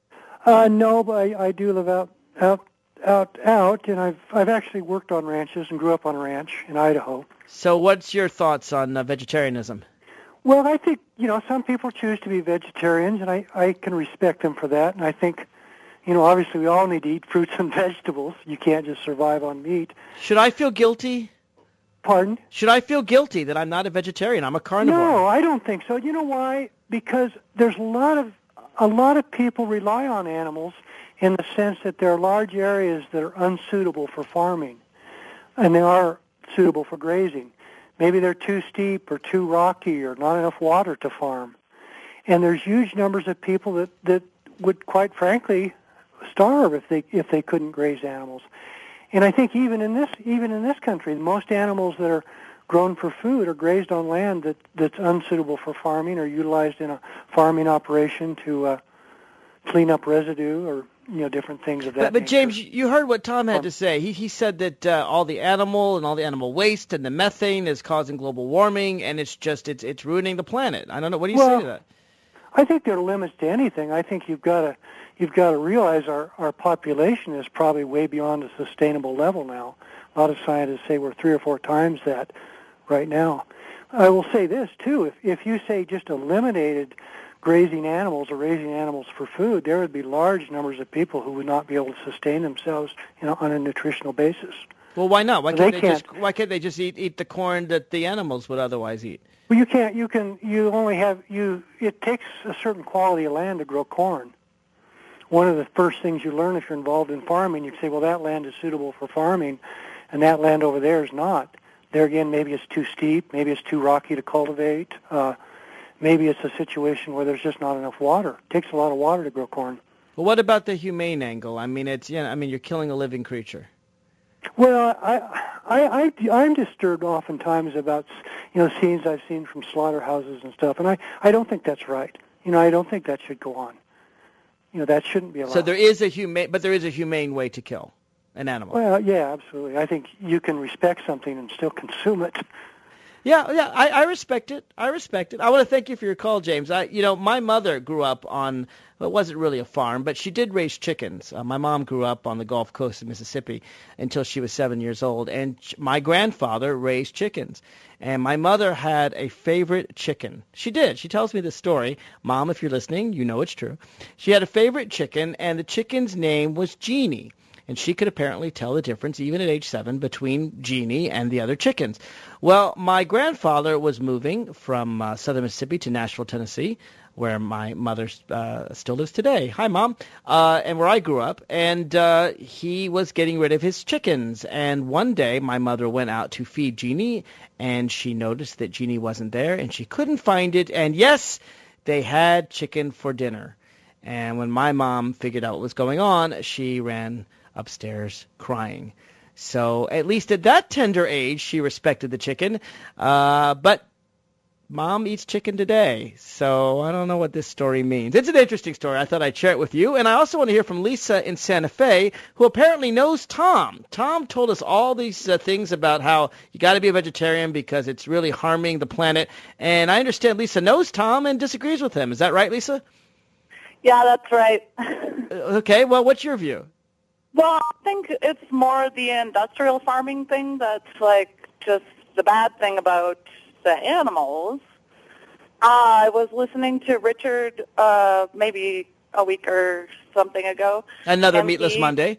Speaker 11: Uh, no, but I, I do live out, out, out, out, and I've, I've actually worked on ranches and grew up on a ranch in Idaho.
Speaker 6: So what's your thoughts on uh, vegetarianism?
Speaker 11: Well, I think, you know, some people choose to be vegetarians, and I, I can respect them for that. And I think, you know, obviously we all need to eat fruits and vegetables. You can't just survive on meat.
Speaker 6: Should I feel guilty?
Speaker 11: Pardon?
Speaker 6: Should I feel guilty that I'm not a vegetarian? I'm a carnivore.
Speaker 11: No, I don't think so. You know why? Because there's a lot of a lot of people rely on animals in the sense that there are large areas that are unsuitable for farming, and they are suitable for grazing. Maybe they're too steep or too rocky or not enough water to farm. And there's huge numbers of people that, that would, quite frankly, starve if they if they couldn't graze animals. And I think even in this even in this country, most animals that are grown for food or grazed on land that, that's unsuitable for farming or utilized in a farming operation to uh, clean up residue or you know different things of that
Speaker 6: But, but
Speaker 11: nature.
Speaker 6: James, you heard what Tom had to say. He he said that uh, all the animal and all the animal waste and the methane is causing global warming, and it's just it's it's ruining the planet. I don't know. What do you
Speaker 11: well,
Speaker 6: say to that?
Speaker 11: I think there are limits to anything. I think you've got to you've got to realize our our population is probably way beyond a sustainable level now. A lot of scientists say we're three or four times that right now. I will say this too: if if you say just eliminated grazing animals or raising animals for food, there would be large numbers of people who would not be able to sustain themselves, you know, on a nutritional basis.
Speaker 6: Well, why not? Why
Speaker 11: So
Speaker 6: can't
Speaker 11: they
Speaker 6: they,
Speaker 11: can't-
Speaker 6: just why can't they just eat eat the corn that the animals would otherwise eat?
Speaker 11: Well, you can't. You can. You only have. You. It takes a certain quality of land to grow corn. One of the first things you learn if you're involved in farming, you say, well, that land is suitable for farming, and that land over there is not. There again, maybe it's too steep. Maybe it's too rocky to cultivate. Uh, maybe it's a situation where there's just not enough water. It takes a lot of water to grow corn.
Speaker 6: Well, what about the humane angle? I mean, it's yeah. I mean, you're killing a living creature.
Speaker 11: Well, I, I, I, I'm disturbed oftentimes about, you know, scenes I've seen from slaughterhouses and stuff, and I, I don't think that's right. You know, I don't think that should go on. You know, that shouldn't be allowed.
Speaker 6: So there is a humane, but there is a humane way to kill an animal.
Speaker 11: Well, yeah, absolutely. I think you can respect something and still consume it.
Speaker 6: Yeah, yeah, I, I respect it. I respect it. I want to thank you for your call, James. I, you know, my mother grew up on, well, it wasn't really a farm, but she did raise chickens. Uh, my mom grew up on the Gulf Coast of Mississippi until she was seven years old, and ch- my grandfather raised chickens. And my mother had a favorite chicken. She did. She tells me this story. Mom, if you're listening, you know it's true. She had a favorite chicken, and the chicken's name was Jeannie. And she could apparently tell the difference, even at age seven, between Jeannie and the other chickens. Well, my grandfather was moving from uh, southern Mississippi to Nashville, Tennessee, where my mother uh, still lives today. Hi, Mom. Uh, and where I grew up. And uh, he was getting rid of his chickens. And one day, my mother went out to feed Jeannie, and she noticed that Jeannie wasn't there, and she couldn't find it. And yes, they had chicken for dinner. And when my mom figured out what was going on, she ran upstairs crying. So at least at that tender age, she respected the chicken. Uh, but Mom eats chicken today. So I don't know what this story means. It's an interesting story. I thought I'd share it with you. And I also want to hear from Lisa in Santa Fe, who apparently knows Tom. Tom told us all these uh, things about how you got to be a vegetarian because it's really harming the planet. And I understand Lisa knows Tom and disagrees with him. Is that right, Lisa?
Speaker 12: Yeah, that's right.
Speaker 6: Okay. Well, what's your view?
Speaker 12: Well, I think it's more the industrial farming thing that's like just the bad thing about the animals. Uh, I was listening to Richard uh, maybe a week or something ago.
Speaker 6: Another
Speaker 12: and
Speaker 6: Meatless
Speaker 12: he-
Speaker 6: Monday.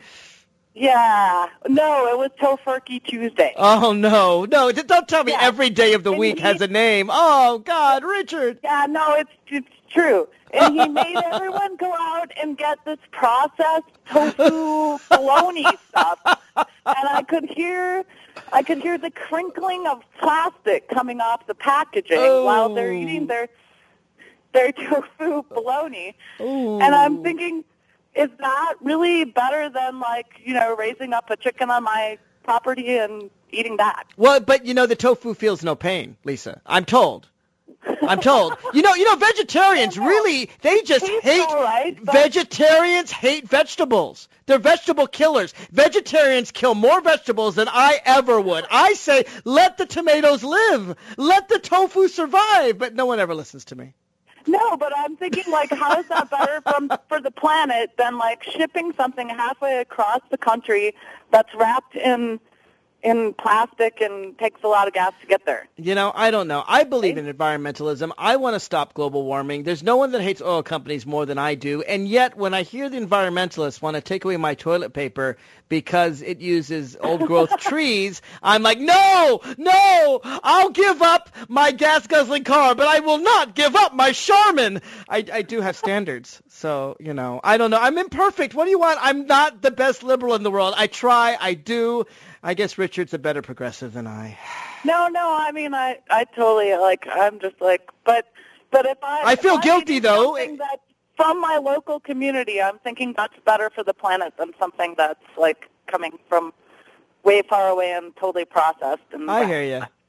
Speaker 12: Yeah. No, it was Tofurkey Tuesday.
Speaker 6: Oh, no. No, d- don't tell me
Speaker 12: Yeah.
Speaker 6: every day of the
Speaker 12: And
Speaker 6: week
Speaker 12: he-
Speaker 6: has a name. Oh, God, Richard.
Speaker 12: Yeah, no, it's it's true. And he made everyone go out and get this processed tofu bologna stuff. And I could hear I could hear the crinkling of plastic coming off the packaging
Speaker 6: Oh.
Speaker 12: while they're eating their their tofu bologna.
Speaker 6: Ooh.
Speaker 12: And I'm thinking, is that really better than like, you know, raising up a chicken on my property and eating that?
Speaker 6: Well, but, you know, the tofu feels no pain, Lisa. I'm told. I'm told. You know, you know, vegetarians really, they just
Speaker 12: Tastes
Speaker 6: hate,
Speaker 12: all right, but-
Speaker 6: vegetarians hate vegetables. They're vegetable killers. Vegetarians kill more vegetables than I ever would. I say, let the tomatoes live. Let the tofu survive. But no one ever listens to me.
Speaker 12: No, but I'm thinking, like, how is that better from for the planet than, like, shipping something halfway across the country that's wrapped in in plastic and takes a lot of gas to get there?
Speaker 6: You know, I don't know. I believe in environmentalism. I want to stop global warming. There's no one that hates oil companies more than I do. And yet, when I hear the environmentalists want to take away my toilet paper because it uses old-growth trees, I'm like, no, no, I'll give up my gas-guzzling car, but I will not give up my Charmin. I, I do have standards. So, you know, I don't know. I'm imperfect. What do you want? I'm not the best liberal in the world. I try. I do. I guess Richard's a better progressive than I.
Speaker 12: No, no, I mean, I, I totally, like, I'm just like, but, but if I...
Speaker 6: I feel
Speaker 12: if
Speaker 6: guilty,
Speaker 12: eating
Speaker 6: though.
Speaker 12: something that's from my local community, I'm thinking that's better for the planet than something that's, like, coming from way far away and totally processed. And
Speaker 6: I hear you.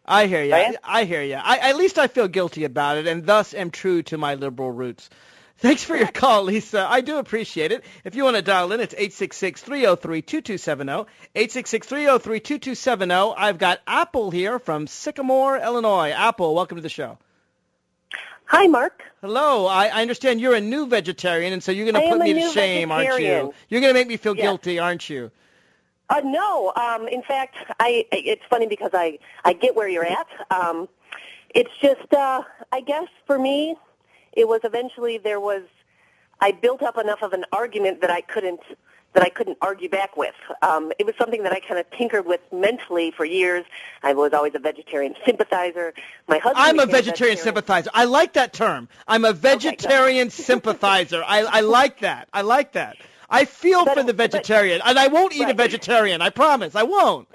Speaker 6: I hear you.
Speaker 12: Right?
Speaker 6: I hear you. I, at least I feel guilty about it, and thus am true to my liberal roots. Thanks for your call, Lisa. I do appreciate it. If you want to dial in, it's eight six six, three oh three, two two seven oh, eight six six, three oh three, two two seven oh. I've got Apple here from Sycamore, Illinois. Apple, welcome to the show.
Speaker 13: Hi, Mark.
Speaker 6: Hello. I, I understand you're a new vegetarian, and so you're going to put me to shame, aren't you? You're going to make me feel
Speaker 13: yes.
Speaker 6: guilty, aren't you?
Speaker 13: Uh, no. Um, in fact, I. It's funny because I, I get where you're at. Um, it's just, uh, I guess for me, it was eventually there was, I built up enough of an argument that I couldn't, that I couldn't argue back with. Um, it was something that I kind of tinkered with mentally for years. I was always a vegetarian sympathizer. My husband
Speaker 6: I'm a
Speaker 13: became
Speaker 6: vegetarian, sympathizer. I like that term. I'm a vegetarian
Speaker 13: okay,
Speaker 6: sympathizer. I, I like that. I like that. I feel
Speaker 13: but,
Speaker 6: for the vegetarian, but, and I won't eat right. a vegetarian. I promise. I won't.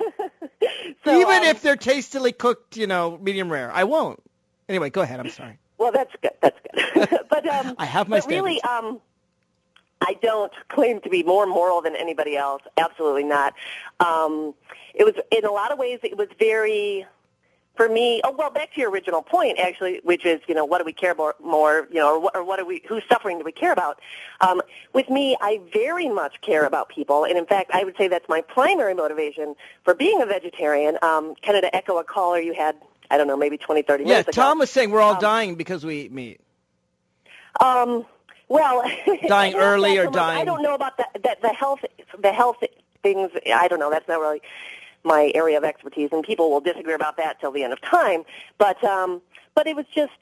Speaker 13: so,
Speaker 6: Even
Speaker 13: um,
Speaker 6: if they're tastily cooked, you know, medium rare. I won't. Anyway, go ahead. I'm sorry.
Speaker 13: Well, that's good. That's good. but um,
Speaker 6: I have my
Speaker 13: but really, um, I don't claim to be more moral than anybody else. Absolutely not. Um, it was in a lot of ways. It was very, for me. Oh well, back to your original point, actually, which is, you know, what do we care about more? You know, or what, or what are we? Whose suffering do we care about? Um, with me, I very much care about people, and in fact, I would say that's my primary motivation for being a vegetarian. Um, kind of to echo a caller you had. I don't know, maybe twenty, thirty minutes
Speaker 6: yeah,
Speaker 13: ago.
Speaker 6: Yeah, Tom was saying we're all
Speaker 13: um,
Speaker 6: dying because we eat meat.
Speaker 13: Um, well,
Speaker 6: dying early or
Speaker 13: so
Speaker 6: dying.
Speaker 13: I don't know about the, the, the health, the health things. I don't know. That's not really my area of expertise, and people will disagree about that till the end of time. But, um, but it was just,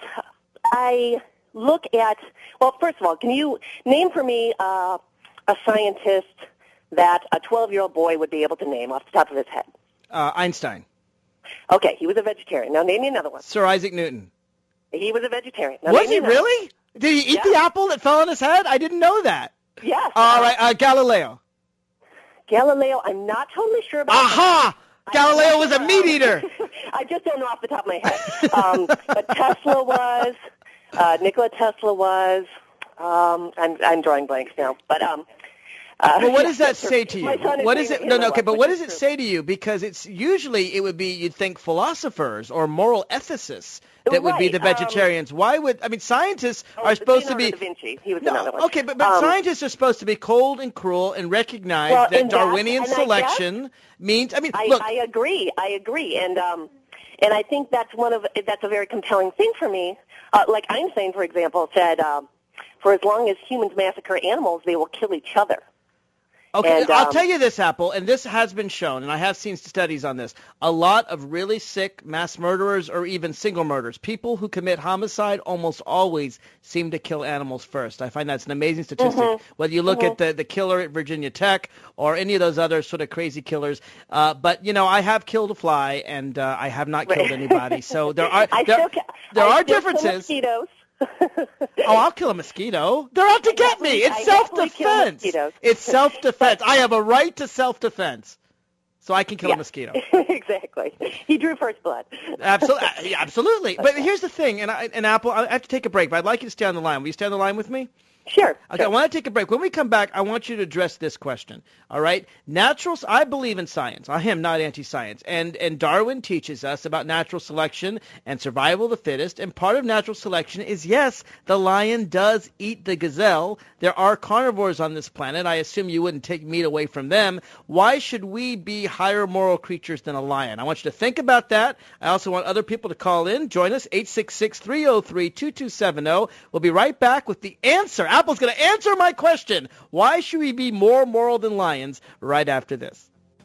Speaker 13: I look at. Well, first of all, can you name for me uh, a scientist that a twelve-year-old boy would be able to name off the top of his head?
Speaker 6: Uh, Einstein.
Speaker 13: Okay, he was a vegetarian. Now name me another one.
Speaker 6: Sir Isaac Newton.
Speaker 13: He was a vegetarian. Now,
Speaker 6: was he really?
Speaker 13: One.
Speaker 6: Did he eat
Speaker 13: yeah.
Speaker 6: the apple that fell on his head? I didn't know that.
Speaker 13: Yes.
Speaker 6: All right, uh, Galileo.
Speaker 13: Galileo, I'm not totally sure about
Speaker 6: Aha!
Speaker 13: that.
Speaker 6: Galileo was a meat eater.
Speaker 13: I just don't know off the top of my head. Um, but Tesla was, uh, Nikola Tesla was, um, I'm, I'm drawing blanks now, but um, Uh,
Speaker 6: well, what does that say to you? What is it? No, no, okay, but what does it
Speaker 13: true.
Speaker 6: say to you? Because it's usually it would be you'd think philosophers or moral ethicists that
Speaker 13: right.
Speaker 6: would be the vegetarians. Um, Why would I mean scientists
Speaker 13: oh,
Speaker 6: are supposed
Speaker 13: Leonardo
Speaker 6: to be?
Speaker 13: Da Vinci. He was
Speaker 6: no,
Speaker 13: another one.
Speaker 6: Okay, but, but
Speaker 13: um,
Speaker 6: scientists are supposed to be cold and cruel and recognize
Speaker 13: well,
Speaker 6: that
Speaker 13: and
Speaker 6: Darwinian
Speaker 13: that,
Speaker 6: selection
Speaker 13: guess,
Speaker 6: means. I mean,
Speaker 13: I,
Speaker 6: look.
Speaker 13: I agree. I agree, and um, and I think that's one of that's a very compelling thing for me. Uh, like Einstein, for example, said, uh, "For as long as humans massacre animals, they will kill each other."
Speaker 6: Okay,
Speaker 13: and,
Speaker 6: I'll
Speaker 13: um,
Speaker 6: tell you this, Apple, and this has been shown, and I have seen studies on this. A lot of really sick mass murderers or even single murderers, people who commit homicide almost always seem to kill animals first. I find that's an amazing statistic.
Speaker 13: Mm-hmm.
Speaker 6: Whether you look
Speaker 13: mm-hmm.
Speaker 6: at the, the killer at Virginia Tech or any of those other sort of crazy killers. Uh, but, you know, I have killed a fly, and uh, I have not killed anybody. So there are,
Speaker 13: I
Speaker 6: there,
Speaker 13: still ca-
Speaker 6: there
Speaker 13: I
Speaker 6: are
Speaker 13: still
Speaker 6: differences.
Speaker 13: Kill mosquitoes.
Speaker 6: Oh, I'll kill a mosquito. They're out to
Speaker 13: I
Speaker 6: get me. It's
Speaker 13: I
Speaker 6: self-defense. It's self-defense. I have a right to self-defense. So I can kill
Speaker 13: yeah.
Speaker 6: a mosquito.
Speaker 13: Exactly. He drew first blood.
Speaker 6: Absolutely. Absolutely. But here's the thing, and, I, and Apple, I have to take a break, but I'd like you to stay on the line. Will you stay on the line with me?
Speaker 13: Sure.
Speaker 6: Okay,
Speaker 13: sure.
Speaker 6: I want to take a break. When we come back, I want you to address this question, all right? Natural, I believe in science. I am not anti-science. And, and Darwin teaches us about natural selection and survival of the fittest. And part of natural selection is, yes, the lion does eat the gazelle. There are carnivores on this planet. I assume you wouldn't take meat away from them. Why should we be higher moral creatures than a lion? I want you to think about that. I also want other people to call in. Join us, eight six six, three oh three, two two seven oh. We'll be right back with the answer. Apple's going to answer my question. Why should we be more moral than lions right after this?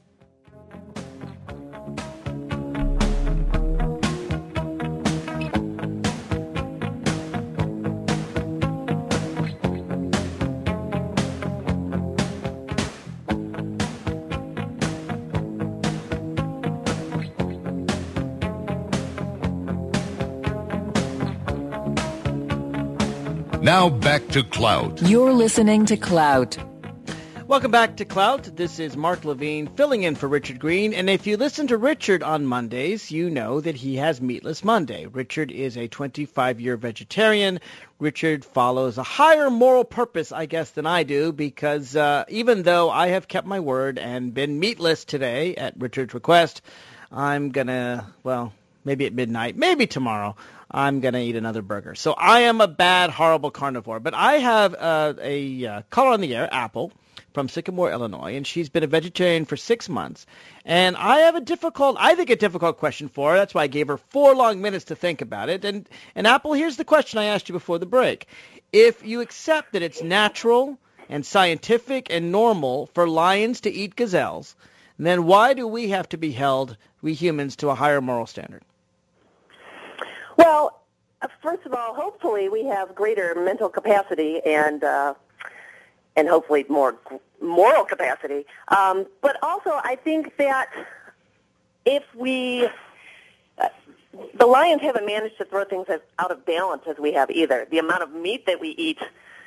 Speaker 4: Now back to Clout.
Speaker 5: You're listening to Clout.
Speaker 6: Welcome back to Clout. This is Mark Levine filling in for Richard Green. And if you listen to Richard on Mondays, you know that he has Meatless Monday. Richard is a twenty-five-year vegetarian. Richard follows a higher moral purpose, I guess, than I do, because uh, even though I have kept my word and been meatless today at Richard's request, I'm going to, well, maybe at midnight, maybe tomorrow, I'm going to eat another burger. So I am a bad, horrible carnivore. But I have uh, a uh, caller on the air, Apple, from Sycamore, Illinois, and she's been a vegetarian for six months. And I have a difficult, I think a difficult question for her. That's why I gave her four long minutes to think about it. And, and Apple, here's the question I asked you before the break. If you accept that it's natural and scientific and normal for lions to eat gazelles, then why do we have to be held, we humans, to a higher moral standard?
Speaker 13: Well, uh, first of all, hopefully we have greater mental capacity and uh, and hopefully more g- moral capacity. Um, but also, I think that if we, uh, the lions haven't managed to throw things as out of balance as we have either. The amount of meat that we eat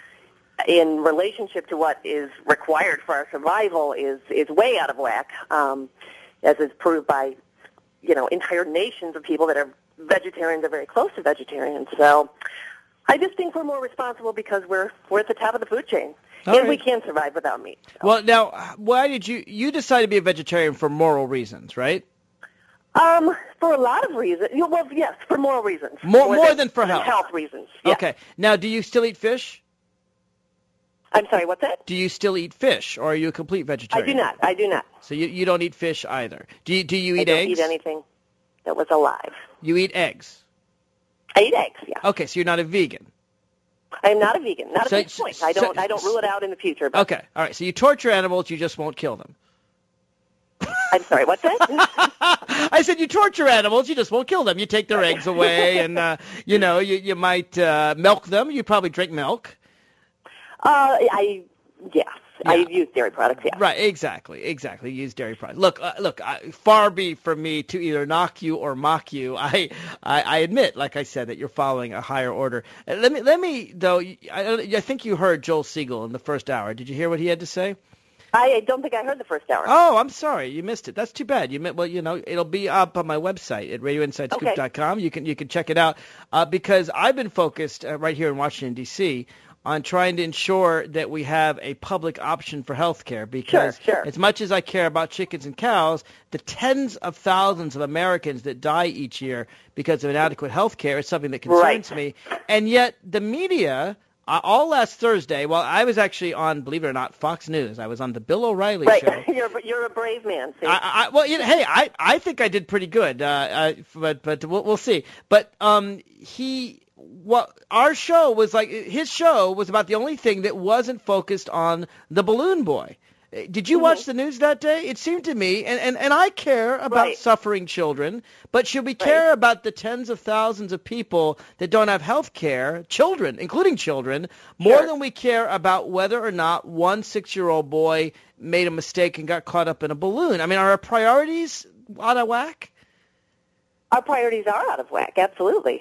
Speaker 13: in relationship to what is required for our survival is is way out of whack, um, as is proved by, you know, entire nations of people that are vegetarians are very close to vegetarians. So I just think we're more responsible because we're we're at the top of the food chain.
Speaker 6: All
Speaker 13: and
Speaker 6: right.
Speaker 13: we can survive without meat. So.
Speaker 6: Well, now, why did you, you decide to be a vegetarian for moral reasons, right?
Speaker 13: Um, for a lot of reasons. Well, yes, for moral reasons.
Speaker 6: More, more
Speaker 13: than,
Speaker 6: than for health.
Speaker 13: Health reasons, yeah.
Speaker 6: Okay. Now, do you still eat fish?
Speaker 13: I'm sorry, what's that?
Speaker 6: Do you still eat fish, or are you a complete vegetarian?
Speaker 13: I do not. I do not.
Speaker 6: So you, you don't eat fish either. Do you, do you eat
Speaker 13: I don't
Speaker 6: eggs?
Speaker 13: eat anything that was alive.
Speaker 6: You eat eggs?
Speaker 13: I eat eggs, yeah.
Speaker 6: Okay, so you're not a vegan.
Speaker 13: I am not a vegan. Not
Speaker 6: So-
Speaker 13: at this point. I
Speaker 6: so-
Speaker 13: don't. I don't rule it out in the future. But
Speaker 6: Okay, all right. So you torture animals, you just won't kill them.
Speaker 13: I'm sorry. What's that?
Speaker 6: I said you torture animals, you just won't kill them. You take their eggs away, and uh, you know you you might uh, milk them. You probably drink milk.
Speaker 13: Uh, I yes. I use dairy products. Yeah.
Speaker 6: Right, exactly, exactly. Use dairy products. Look, uh, look. I, far be from me to either knock you or mock you. I, I, I admit, like I said, that you're following a higher order. Uh, let me, let me though. I, I think you heard Joel Siegel in the first hour. Did you hear what he had to say?
Speaker 13: I don't think I heard the first hour.
Speaker 6: Oh, I'm sorry, you missed it. That's too bad. You mi- well, you know, it'll be up on my website at radio inside scoop dot com. You can you can check it out uh, because I've been focused uh, right here in Washington D C on trying to ensure that we have a public option for health care because
Speaker 13: Sure, sure.
Speaker 6: as much as I care about chickens and cows, the tens of thousands of Americans that die each year because of inadequate health care is something that concerns
Speaker 13: Right.
Speaker 6: me. And yet the media, uh, all last Thursday, well, I was actually on, believe it or not, Fox News. I was on the Bill O'Reilly
Speaker 13: Right.
Speaker 6: show.
Speaker 13: you're you're a brave man. See?
Speaker 6: I, I, well, you know, hey, I, I think I did pretty good, uh, uh, but but we'll, we'll see. But um, he, what our show was like, his show was about the only thing that wasn't focused on the balloon boy. Did you
Speaker 13: Mm-hmm.
Speaker 6: watch the news that day? It seemed to me, and, and, and I care about
Speaker 13: Right.
Speaker 6: suffering children, but should we care about the tens of thousands of people that don't have health care, children, including children, more
Speaker 13: Sure.
Speaker 6: than we care about whether or not one six-year-old boy made a mistake and got caught up in a balloon? I mean, are our priorities out of whack?
Speaker 13: Our priorities are out of whack. Absolutely.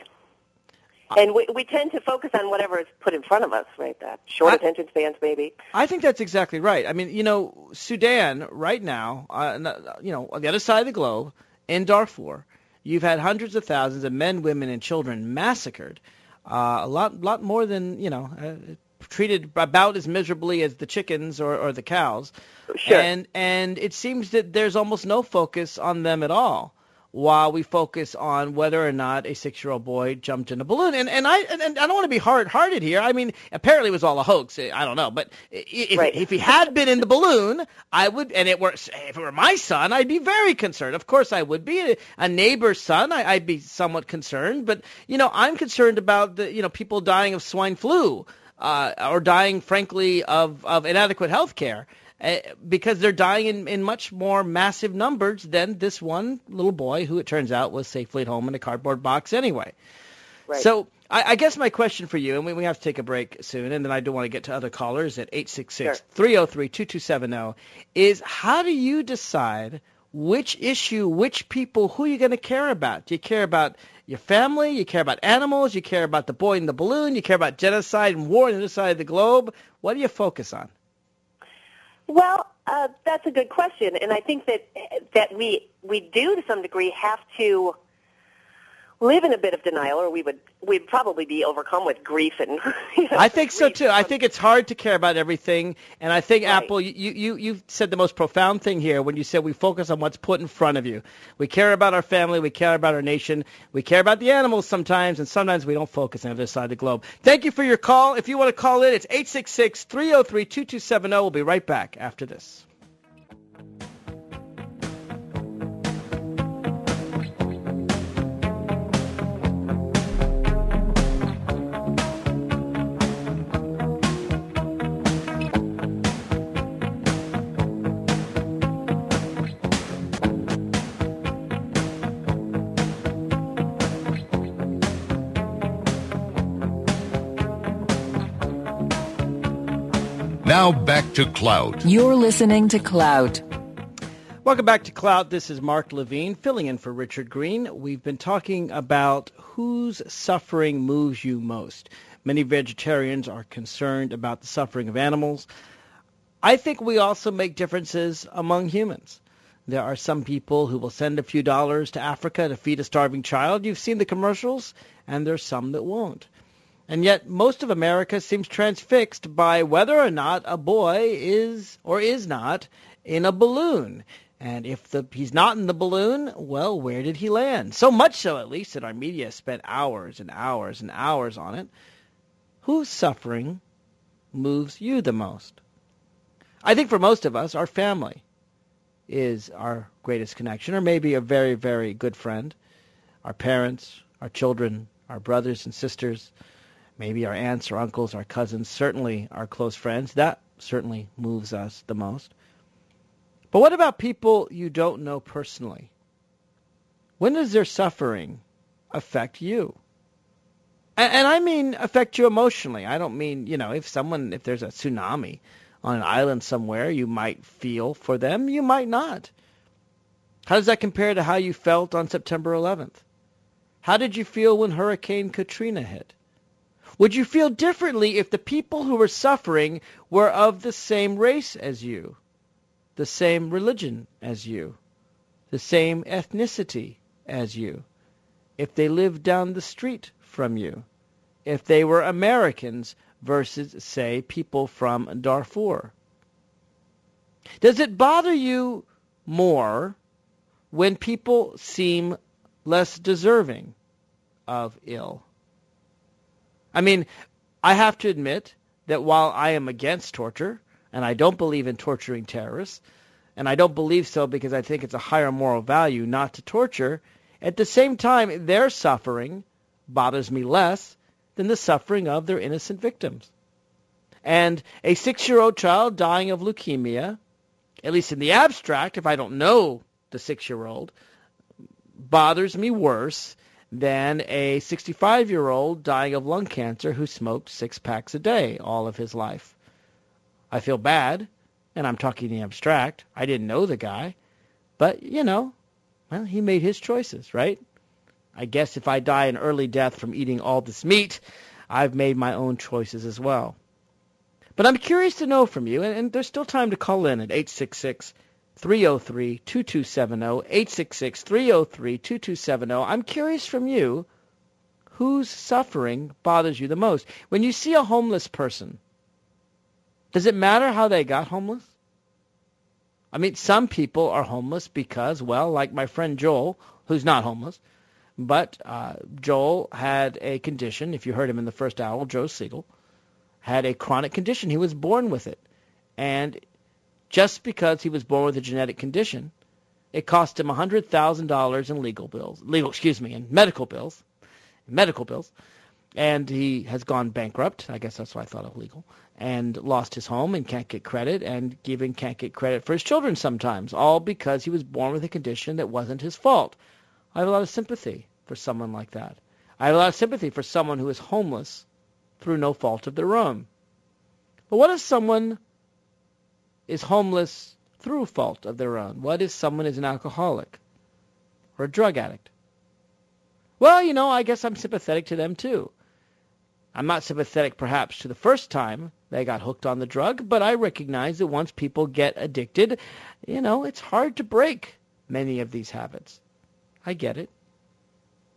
Speaker 13: And we we tend to focus on whatever is put in front of us, right? That short
Speaker 6: I-
Speaker 13: attention spans, maybe.
Speaker 6: I think that's exactly right. I mean, you know, Sudan right now, uh, you know, on the other side of the globe, in Darfur, you've had hundreds of thousands of men, women, and children massacred. Uh, a lot, lot more than, you know, uh, treated about as miserably as the chickens or, or the cows.
Speaker 13: Sure.
Speaker 6: And and it seems that there's almost no focus on them at all, while we focus on whether or not a six-year-old boy jumped in a balloon. And and I and, and I don't want to be hard-hearted here. I mean, apparently it was all a hoax. I don't know, but if
Speaker 13: Right.
Speaker 6: if he had been in the balloon, I would. And it were if it were my son, I'd be very concerned. Of course, I would be a, a neighbor's son. I, I'd be somewhat concerned. But you know, I'm concerned about the you know people dying of swine flu uh, or dying, frankly, of of inadequate health care. Uh, because they're dying in, in much more massive numbers than this one little boy who it turns out was safely at home in a cardboard box anyway.
Speaker 13: Right.
Speaker 6: So I, I guess my question for you, and we, we have to take a break soon, and then I do want to get to other callers at eight six six, three oh three, two two seven oh, is how do you decide which issue, which people, who you're going to care about? Do you care about your family? You care about animals? You care about the boy in the balloon? You care about genocide and war on the other side of the globe? What do you focus on?
Speaker 13: Well, uh, that's a good question, and I think that that we we do to some degree have to live in a bit of denial, or we would we'd probably be overcome with grief and. You know,
Speaker 6: I think so too. I think it's hard to care about everything, and I think
Speaker 13: Right.
Speaker 6: Apple, you you you said the most profound thing here when you said we focus on what's put in front of you. We care about our family, we care about our nation, we care about the animals sometimes, and sometimes we don't focus on the other side of the globe. Thank you for your call. If you want to call in, it's eight six six, three oh three, two two seven oh. We'll be right back after this.
Speaker 4: Now back to Clout.
Speaker 5: You're listening to Clout.
Speaker 6: Welcome back to Clout. This is Mark Levine, filling in for Richard Green. We've been talking about whose suffering moves you most. Many vegetarians are concerned about the suffering of animals. I think we also make differences among humans. There are some people who will send a few dollars to Africa to feed a starving child. You've seen the commercials, and there's some that won't. And yet most of America seems transfixed by whether or not a boy is or is not in a balloon. And if the, he's not in the balloon, well, where did he land? So much so, at least, that our media spent hours and hours and hours on it. Whose suffering moves you the most? I think for most of us, our family is our greatest connection, or maybe a very, very good friend. Our parents, our children, our brothers and sisters, maybe our aunts or uncles, our cousins, certainly our close friends. That certainly moves us the most. But what about people you don't know personally? When does their suffering affect you? And, and I mean affect you emotionally. I don't mean, you know, if someone, if there's a tsunami on an island somewhere, you might feel for them, you might not. How does that compare to how you felt on September eleventh? How did you feel when Hurricane Katrina hit? Would you feel differently if the people who were suffering were of the same race as you, the same religion as you, the same ethnicity as you, if they lived down the street from you, if they were Americans versus, say, people from Darfur? Does it bother you more when people seem less deserving of ill? I mean, I have to admit that while I am against torture, and I don't believe in torturing terrorists, and I don't believe so because I think it's a higher moral value not to torture, at the same time, their suffering bothers me less than the suffering of their innocent victims. And a six-year-old child dying of leukemia, at least in the abstract, if I don't know the six-year-old, bothers me worse than a sixty-five-year-old dying of lung cancer who smoked six packs a day all of his life. I feel bad, and I'm talking in the abstract. I didn't know the guy, but, you know, well, he made his choices, right? I guess if I die an early death from eating all this meat, I've made my own choices as well. But I'm curious to know from you, and, and there's still time to call in at eight six six, three oh three, two two seven oh, eight six six, three oh three, two two seven oh. I'm curious from you, whose suffering bothers you the most? When you see a homeless person, does it matter how they got homeless? I mean, some people are homeless because, well, like my friend Joel, who's not homeless, but uh, Joel had a condition. If you heard him in the first hour, Joe Siegel, had a chronic condition. He was born with it. And just because he was born with a genetic condition, it cost him one hundred thousand dollars in legal bills, legal, excuse me, in medical bills, medical bills, and he has gone bankrupt. I guess that's why I thought of legal, and lost his home and can't get credit, and even can't get credit for his children sometimes, all because he was born with a condition that wasn't his fault. I have a lot of sympathy for someone like that. I have a lot of sympathy for someone who is homeless through no fault of their own. But what if someone is homeless through fault of their own? What if someone is an alcoholic or a drug addict? Well, you know, I guess I'm sympathetic to them too. I'm not sympathetic perhaps to the first time they got hooked on the drug, but I recognize that once people get addicted, you know, it's hard to break many of these habits. I get it.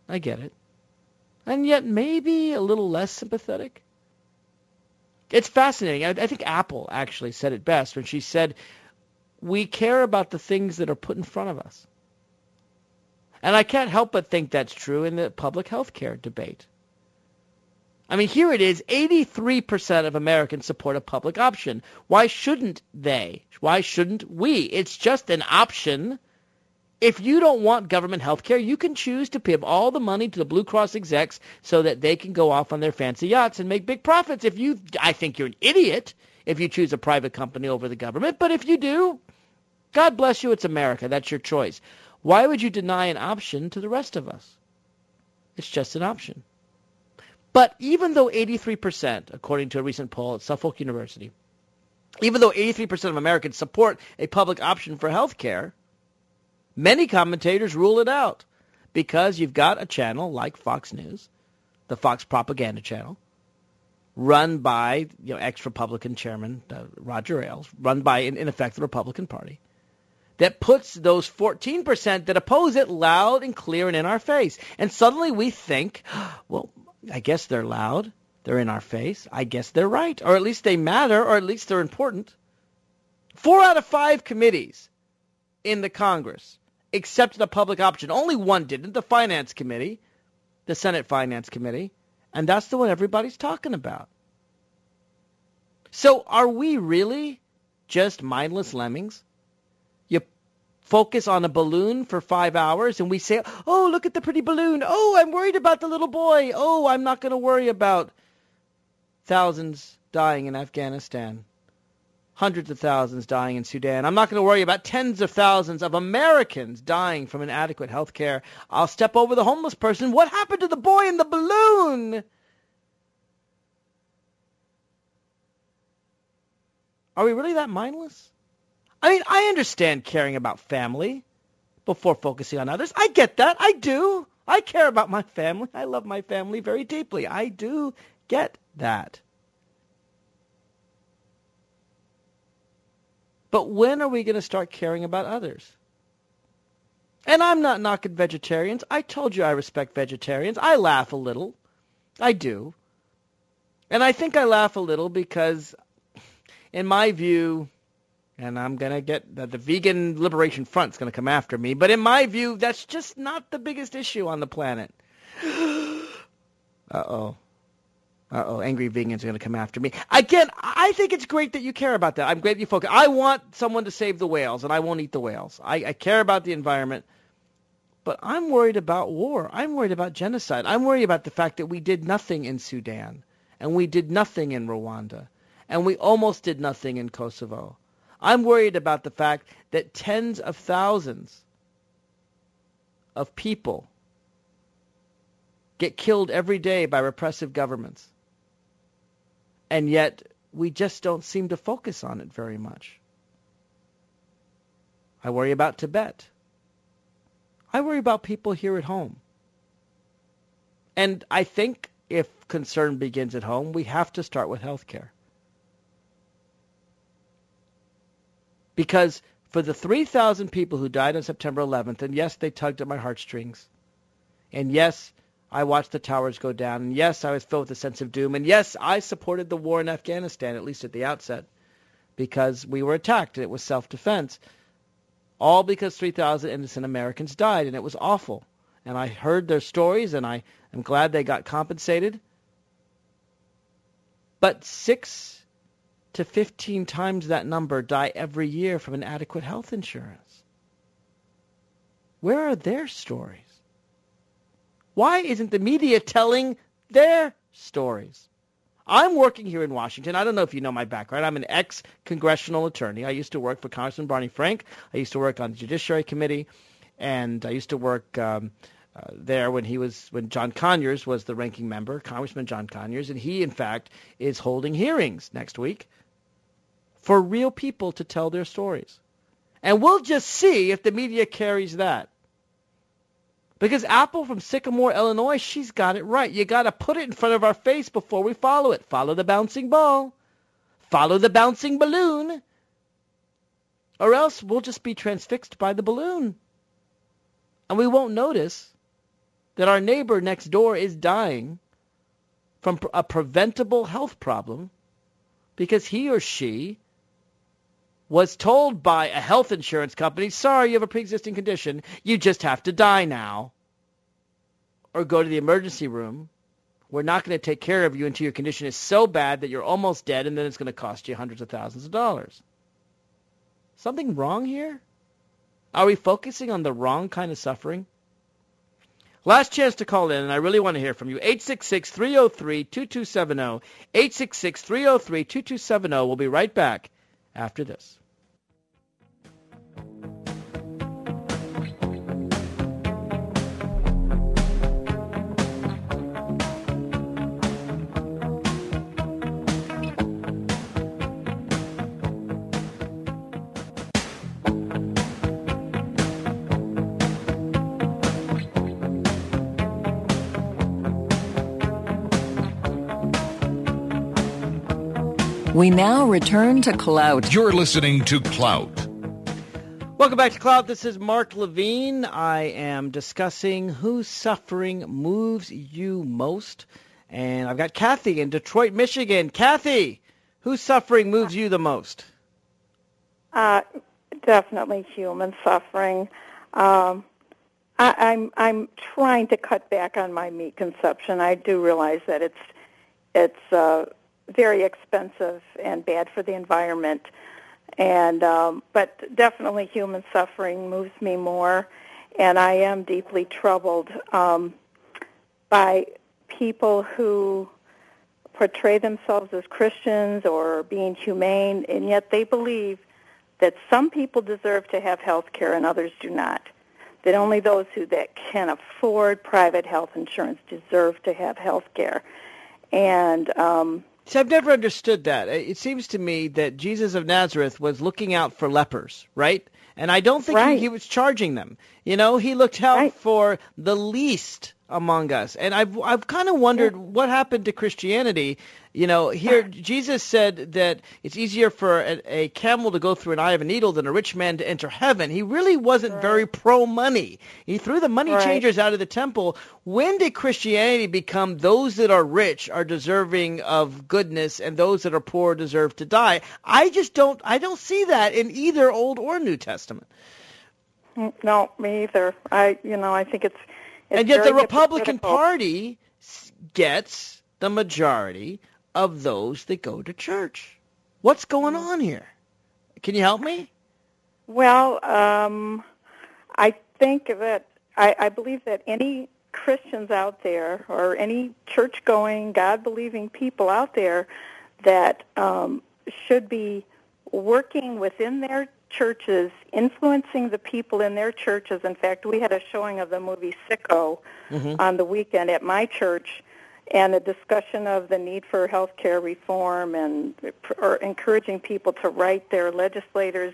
Speaker 6: I get it. And yet maybe a little less sympathetic. It's fascinating. I, I think Apple actually said it best when she said, we care about the things that are put in front of us. And I can't help but think that's true in the public health care debate. I mean, here it is, eighty-three percent of Americans support a public option. Why shouldn't they? Why shouldn't we? It's just an option. If you don't want government health care, you can choose to give all the money to the Blue Cross execs so that they can go off on their fancy yachts and make big profits. If you, I think you're an idiot if you choose a private company over the government. But if you do, God bless you, it's America. That's your choice. Why would you deny an option to the rest of us? It's just an option. But even though eighty-three percent, according to a recent poll at Suffolk University, even though eighty-three percent of Americans support a public option for health care, many commentators rule it out because you've got a channel like Fox News, the Fox propaganda channel, run by you know ex-Republican chairman uh, Roger Ailes, run by, in, in effect, the Republican Party, that puts those fourteen percent that oppose it loud and clear and in our face. And suddenly we think, well, I guess they're loud, they're in our face, I guess they're right, or at least they matter, or at least they're important. Four out of five committees in the Congress accepted a public option. Only one didn't, the Finance Committee, the Senate Finance Committee, and that's the one everybody's talking about. So are we really just mindless lemmings? You focus on a balloon for five hours and we say, oh, look at the pretty balloon. Oh, I'm worried about the little boy. Oh, I'm not going to worry about thousands dying in Afghanistan. Hundreds of thousands dying in Sudan. I'm not going to worry about tens of thousands of Americans dying from inadequate health care. I'll step over the homeless person. What happened to the boy in the balloon? Are we really that mindless? I mean, I understand caring about family before focusing on others. I get that. I do. I care about my family. I love my family very deeply. I do get that. But when are we going to start caring about others? And I'm not knocking vegetarians. I told you I respect vegetarians. I laugh a little. I do. And I think I laugh a little because, in my view, and I'm going to get, the, the Vegan Liberation Front's going to come after me, but in my view, that's just not the biggest issue on the planet. Uh-oh. Uh-oh, angry vegans are going to come after me. Again, I think it's great that you care about that. I'm great that you focus. I want someone to save the whales, and I won't eat the whales. I, I care about the environment, but I'm worried about war. I'm worried about genocide. I'm worried about the fact that we did nothing in Sudan, and we did nothing in Rwanda, and we almost did nothing in Kosovo. I'm worried about the fact that tens of thousands of people get killed every day by repressive governments. And yet, we just don't seem to focus on it very much. I worry about Tibet. I worry about people here at home. And I think if concern begins at home, we have to start with health care. Because for the three thousand people who died on September eleventh, and yes, they tugged at my heartstrings, and yes, I watched the towers go down, and yes, I was filled with a sense of doom, and yes, I supported the war in Afghanistan, at least at the outset, because we were attacked, and it was self-defense, all because three thousand innocent Americans died, and it was awful. And I heard their stories, and I am glad they got compensated. But six to fifteen times that number die every year from inadequate health insurance. Where are their stories? Why isn't the media telling their stories? I'm working here in Washington. I don't know if you know my background. I'm an ex-congressional attorney. I used to work for Congressman Barney Frank. I used to work on the Judiciary Committee, and I used to work um, uh, there when he was when John Conyers was the ranking member, Congressman John Conyers, and he, in fact, is holding hearings next week for real people to tell their stories. And we'll just see if the media carries that. Because Apple from Sycamore, Illinois, she's got it right. You got to put it in front of our face before we follow it. Follow the bouncing ball. Follow the bouncing balloon. Or else we'll just be transfixed by the balloon. And we won't notice that our neighbor next door is dying from a preventable health problem because he or she was told by a health insurance company, sorry, you have a pre-existing condition, you just have to die now, or go to the emergency room. We're not going to take care of you until your condition is so bad that you're almost dead, and then it's going to cost you hundreds of thousands of dollars. Something wrong here? Are we focusing on the wrong kind of suffering? Last chance to call in, and I really want to hear from you. eight six six, three oh three, two two seven oh. eight six six, three oh three, two two seven oh. We'll be right back after this.
Speaker 5: We now return to Clout.
Speaker 4: You're listening to Clout.
Speaker 6: Welcome back to Clout. This is Mark Levine. I am discussing whose suffering moves you most. And I've got Kathy in Detroit, Michigan. Kathy, whose suffering moves you the most?
Speaker 14: Uh, definitely human suffering. Um, I, I'm I'm trying to cut back on my meat consumption. I do realize that it's it's uh, very expensive and bad for the environment, and um, but definitely human suffering moves me more, and I am deeply troubled um, by people who portray themselves as Christians or being humane, and yet they believe that some people deserve to have health care and others do not. That only those who that can afford private health insurance deserve to have health care. And um,
Speaker 6: See, I've never understood that. It seems to me that Jesus of Nazareth was looking out for lepers, right? And I don't think
Speaker 14: right.
Speaker 6: he, he was charging them. You know, he looked out right. for the least among us. And I've I've kind of wondered yeah. what happened to Christianity. You know, here Jesus said that it's easier for a, a camel to go through an eye of a needle than a rich man to enter heaven. He really wasn't right. very pro-money. He threw the money right. changers out of the temple. When did Christianity become those that are rich are deserving of goodness and those that are poor deserve to die? I just don't I don't see that in either Old or New Testament.
Speaker 14: No, me either. I you know, I think it's, it's
Speaker 6: And yet the
Speaker 14: very
Speaker 6: Republican
Speaker 14: hypocritical.
Speaker 6: Party gets the majority of those that go to church. What's going on here? Can you help me?
Speaker 14: Well, um, I think that I, I believe that any Christians out there or any church-going, God-believing people out there that um, should be working within their churches, influencing the people in their churches. In fact, we had a showing of the movie Sicko mm-hmm. on the weekend at my church, and a discussion of the need for health care reform and or encouraging people to write their legislators,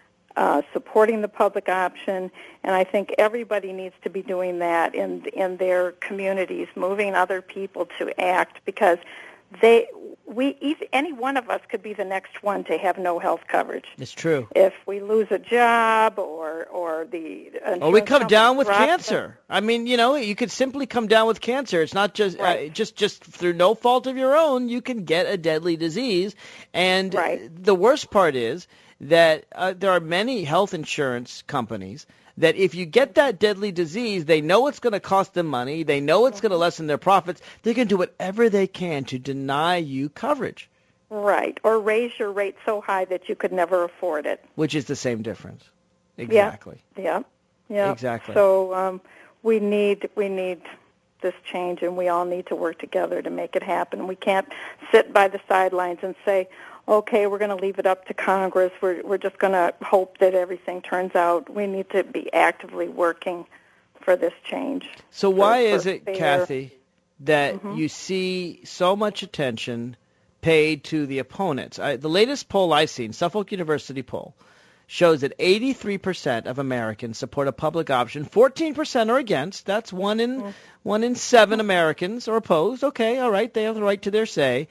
Speaker 14: uh, supporting the public option. And I think everybody needs to be doing that in in their communities, moving other people to act, because they we each, any one of us could be the next one to have no health coverage.
Speaker 6: It's true.
Speaker 14: If we lose a job or or the
Speaker 6: or we come down with cancer. I mean, you know, you could simply come down with cancer. It's not just right. uh, just just through no fault of your own. You can get a deadly disease, and
Speaker 14: right.
Speaker 6: the worst part is that uh, there are many health insurance companies that if you get that deadly disease, they know it's going to cost them money. They know it's going to lessen their profits. They can do whatever they can to deny you coverage.
Speaker 14: Right, or raise your rate so high that you could never afford it.
Speaker 6: Which is the same difference. Exactly.
Speaker 14: Yeah, yeah, yeah.
Speaker 6: Exactly.
Speaker 14: So um, we need we need this change, and we all need to work together to make it happen. We can't sit by the sidelines and say, okay, we're going to leave it up to Congress. We're we're just going to hope that everything turns out. We need to be actively working for this change.
Speaker 6: So why
Speaker 14: for,
Speaker 6: is
Speaker 14: for
Speaker 6: it,
Speaker 14: fair.
Speaker 6: Kathy, that
Speaker 14: mm-hmm.
Speaker 6: you see so much attention paid to the opponents? I, the latest poll I've seen, Suffolk University poll, shows that eighty-three percent of Americans support a public option. fourteen percent are against. That's one in mm-hmm. one in seven Americans are opposed. Okay, all right, they have the right to their say.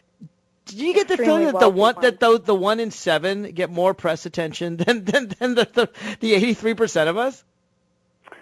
Speaker 6: Do you get the feeling that the one that the, the one in seven get more press attention than than, than the, the the eighty-three percent of us?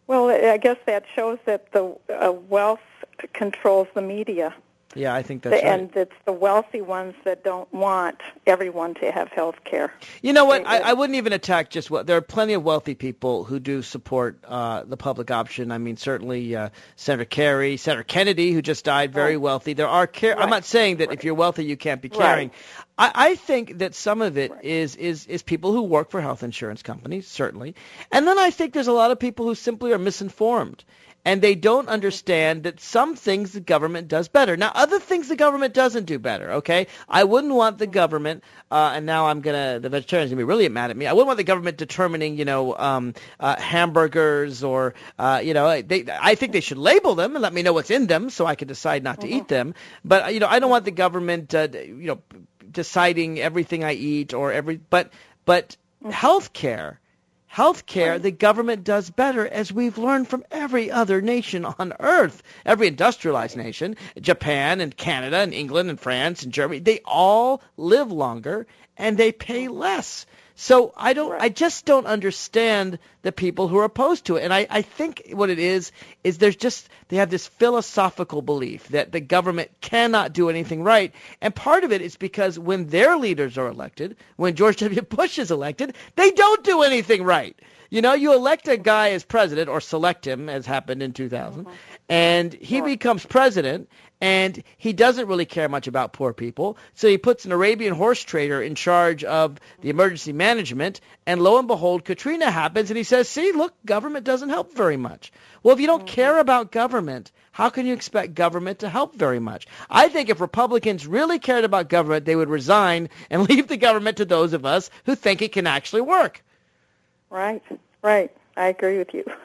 Speaker 14: Well, I guess that shows that the uh, wealth controls the media.
Speaker 6: Yeah, I think that's
Speaker 14: the,
Speaker 6: right.
Speaker 14: And it's the wealthy ones that don't want everyone to have health care.
Speaker 6: You know what? I, I wouldn't even attack just what. There are plenty of wealthy people who do support uh, the public option. I mean, certainly uh, Senator Kerry, Senator Kennedy, who just died, very
Speaker 14: right.
Speaker 6: wealthy. There are. Care-
Speaker 14: right.
Speaker 6: I'm not saying that
Speaker 14: right.
Speaker 6: if you're wealthy you can't be caring.
Speaker 14: Right.
Speaker 6: I, I think that some of it
Speaker 14: right.
Speaker 6: is, is is people who work for health insurance companies, certainly, and then I think there's a lot of people who simply are misinformed. And they don't understand that some things the government does better. Now, other things the government doesn't do better, okay? I wouldn't want the government, uh, and now I'm going to, the vegetarians are going to be really mad at me. I wouldn't want the government determining, you know, um, uh, hamburgers or, uh, you know, they, I think they should label them and let me know what's in them so I can decide not to mm-hmm. eat them. But, you know, I don't want the government, uh, you know, deciding everything I eat or every, but, but mm-hmm. health care. Healthcare, the government does better, as we've learned from every other nation on earth, every industrialized nation, Japan and Canada and England and France and Germany. They all live longer and they pay less. So I don't, I just don't understand the people who are opposed to it. And I, I think what it is, is there's just, they have this philosophical belief that the government cannot do anything right. And part of it is because when their leaders are elected, when George W. Bush is elected, they don't do anything right. You know, you elect a guy as president or select him, as happened in two thousand, mm-hmm. and he yeah. becomes president, and he doesn't really care much about poor people. So he puts an Arabian horse trader in charge of the emergency management, and lo and behold, Katrina happens, and he says, see, look, government doesn't help very much. Well, if you don't mm-hmm. care about government, how can you expect government to help very much? I think if Republicans really cared about government, they would resign and leave the government to those of us who think it can actually work.
Speaker 14: Right, right. I agree with you.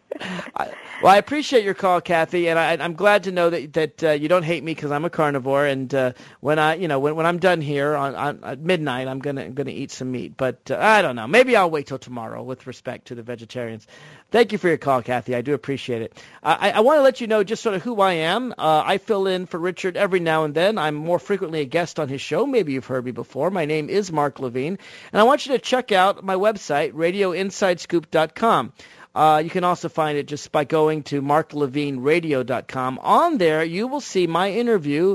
Speaker 6: I, well, I appreciate your call, Kathy, and I, I'm glad to know that that uh, you don't hate me because I'm a carnivore. And uh, when I, you know, when when I'm done here on, on at midnight, I'm gonna gonna eat some meat. But uh, I don't know. Maybe I'll wait till tomorrow. With respect to the vegetarians, thank you for your call, Kathy. I do appreciate it. Uh, I, I want to let you know just sort of who I am. Uh, I fill in for Richard every now and then. I'm more frequently a guest on his show. Maybe you've heard me before. My name is Mark Levine, and I want you to check out my website, radio inside scoop dot com. Uh, you can also find it just by going to mark levine radio dot com. On there, you will see my interview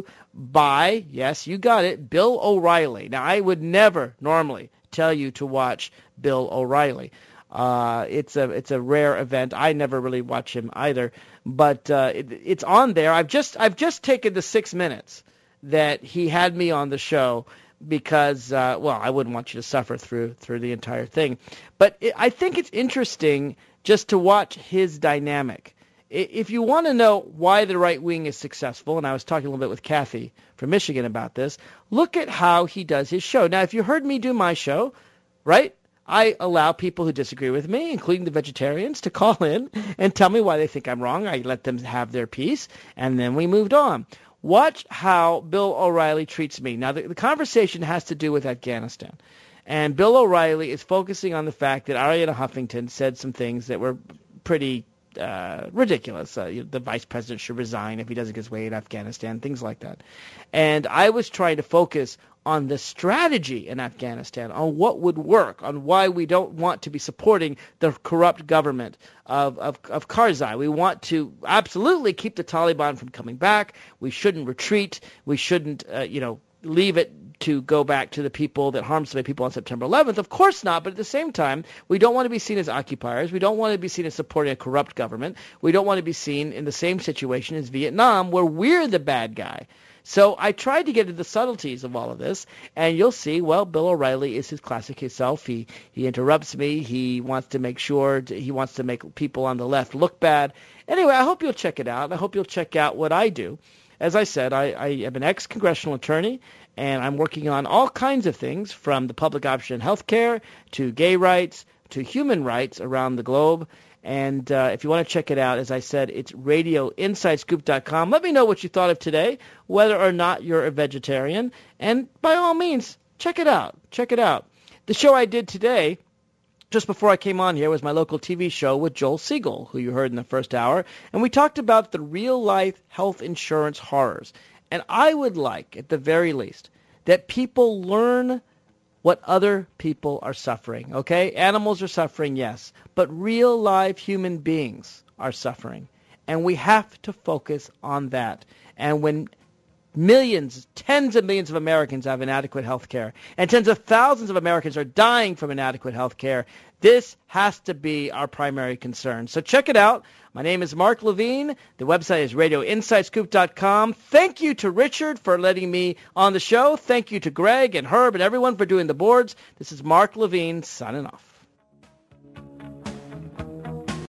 Speaker 6: by, yes, you got it, Bill O'Reilly. Now, I would never normally tell you to watch Bill O'Reilly. Uh, it's a it's a rare event. I never really watch him either, but uh, it, it's on there. I've just I've just taken the six minutes that he had me on the show. Because, uh, well, I wouldn't want you to suffer through through the entire thing. But it, I think it's interesting just to watch his dynamic. If you want to know why the right wing is successful, and I was talking a little bit with Kathy from Michigan about this, look at how he does his show. Now, if you heard me do my show, right, I allow people who disagree with me, including the vegetarians, to call in and tell me why they think I'm wrong. I let them have their piece, and then we moved on. Watch how Bill O'Reilly treats me. Now, the, the conversation has to do with Afghanistan. And Bill O'Reilly is focusing on the fact that Arianna Huffington said some things that were pretty uh, ridiculous. Uh, the vice president should resign if he doesn't get his way in Afghanistan, things like that. And I was trying to focus on the strategy in Afghanistan, on what would work, on why we don't want to be supporting the corrupt government of, of, of Karzai. We want to absolutely keep the Taliban from coming back. We shouldn't retreat. We shouldn't, uh, you know, leave it to go back to the people that harmed so many people on September eleventh. Of course not, but at the same time, we don't want to be seen as occupiers. We don't want to be seen as supporting a corrupt government. We don't want to be seen in the same situation as Vietnam, where we're the bad guy. So I tried to get into the subtleties of all of this, and you'll see, well, Bill O'Reilly is his classic self. He he interrupts me. He wants to make sure, to, he wants to make people on the left look bad. Anyway, I hope you'll check it out. I hope you'll check out what I do. As I said, I, I am an ex-congressional attorney, and I'm working on all kinds of things, from the public option health care to gay rights to human rights around the globe. And uh, if you want to check it out, as I said, it's radio inside scoop dot com. Let me know what you thought of today, whether or not you're a vegetarian. And by all means, check it out. Check it out. The show I did today, just before I came on here, was my local T V show with Joel Siegel, who you heard in the first hour. And we talked about the real-life health insurance horrors. And I would like, at the very least, that people learn what other people are suffering, okay? Animals are suffering, yes, but real live human beings are suffering. And we have to focus on that. And when millions, tens of millions of Americans have inadequate health care, and tens of thousands of Americans are dying from inadequate health care, this has to be our primary concern. So check it out. My name is Mark Levine. The website is radio insight scoop dot com. Thank you to Richard for letting me on the show. Thank you to Greg and Herb and everyone for doing the boards. This is Mark Levine signing off.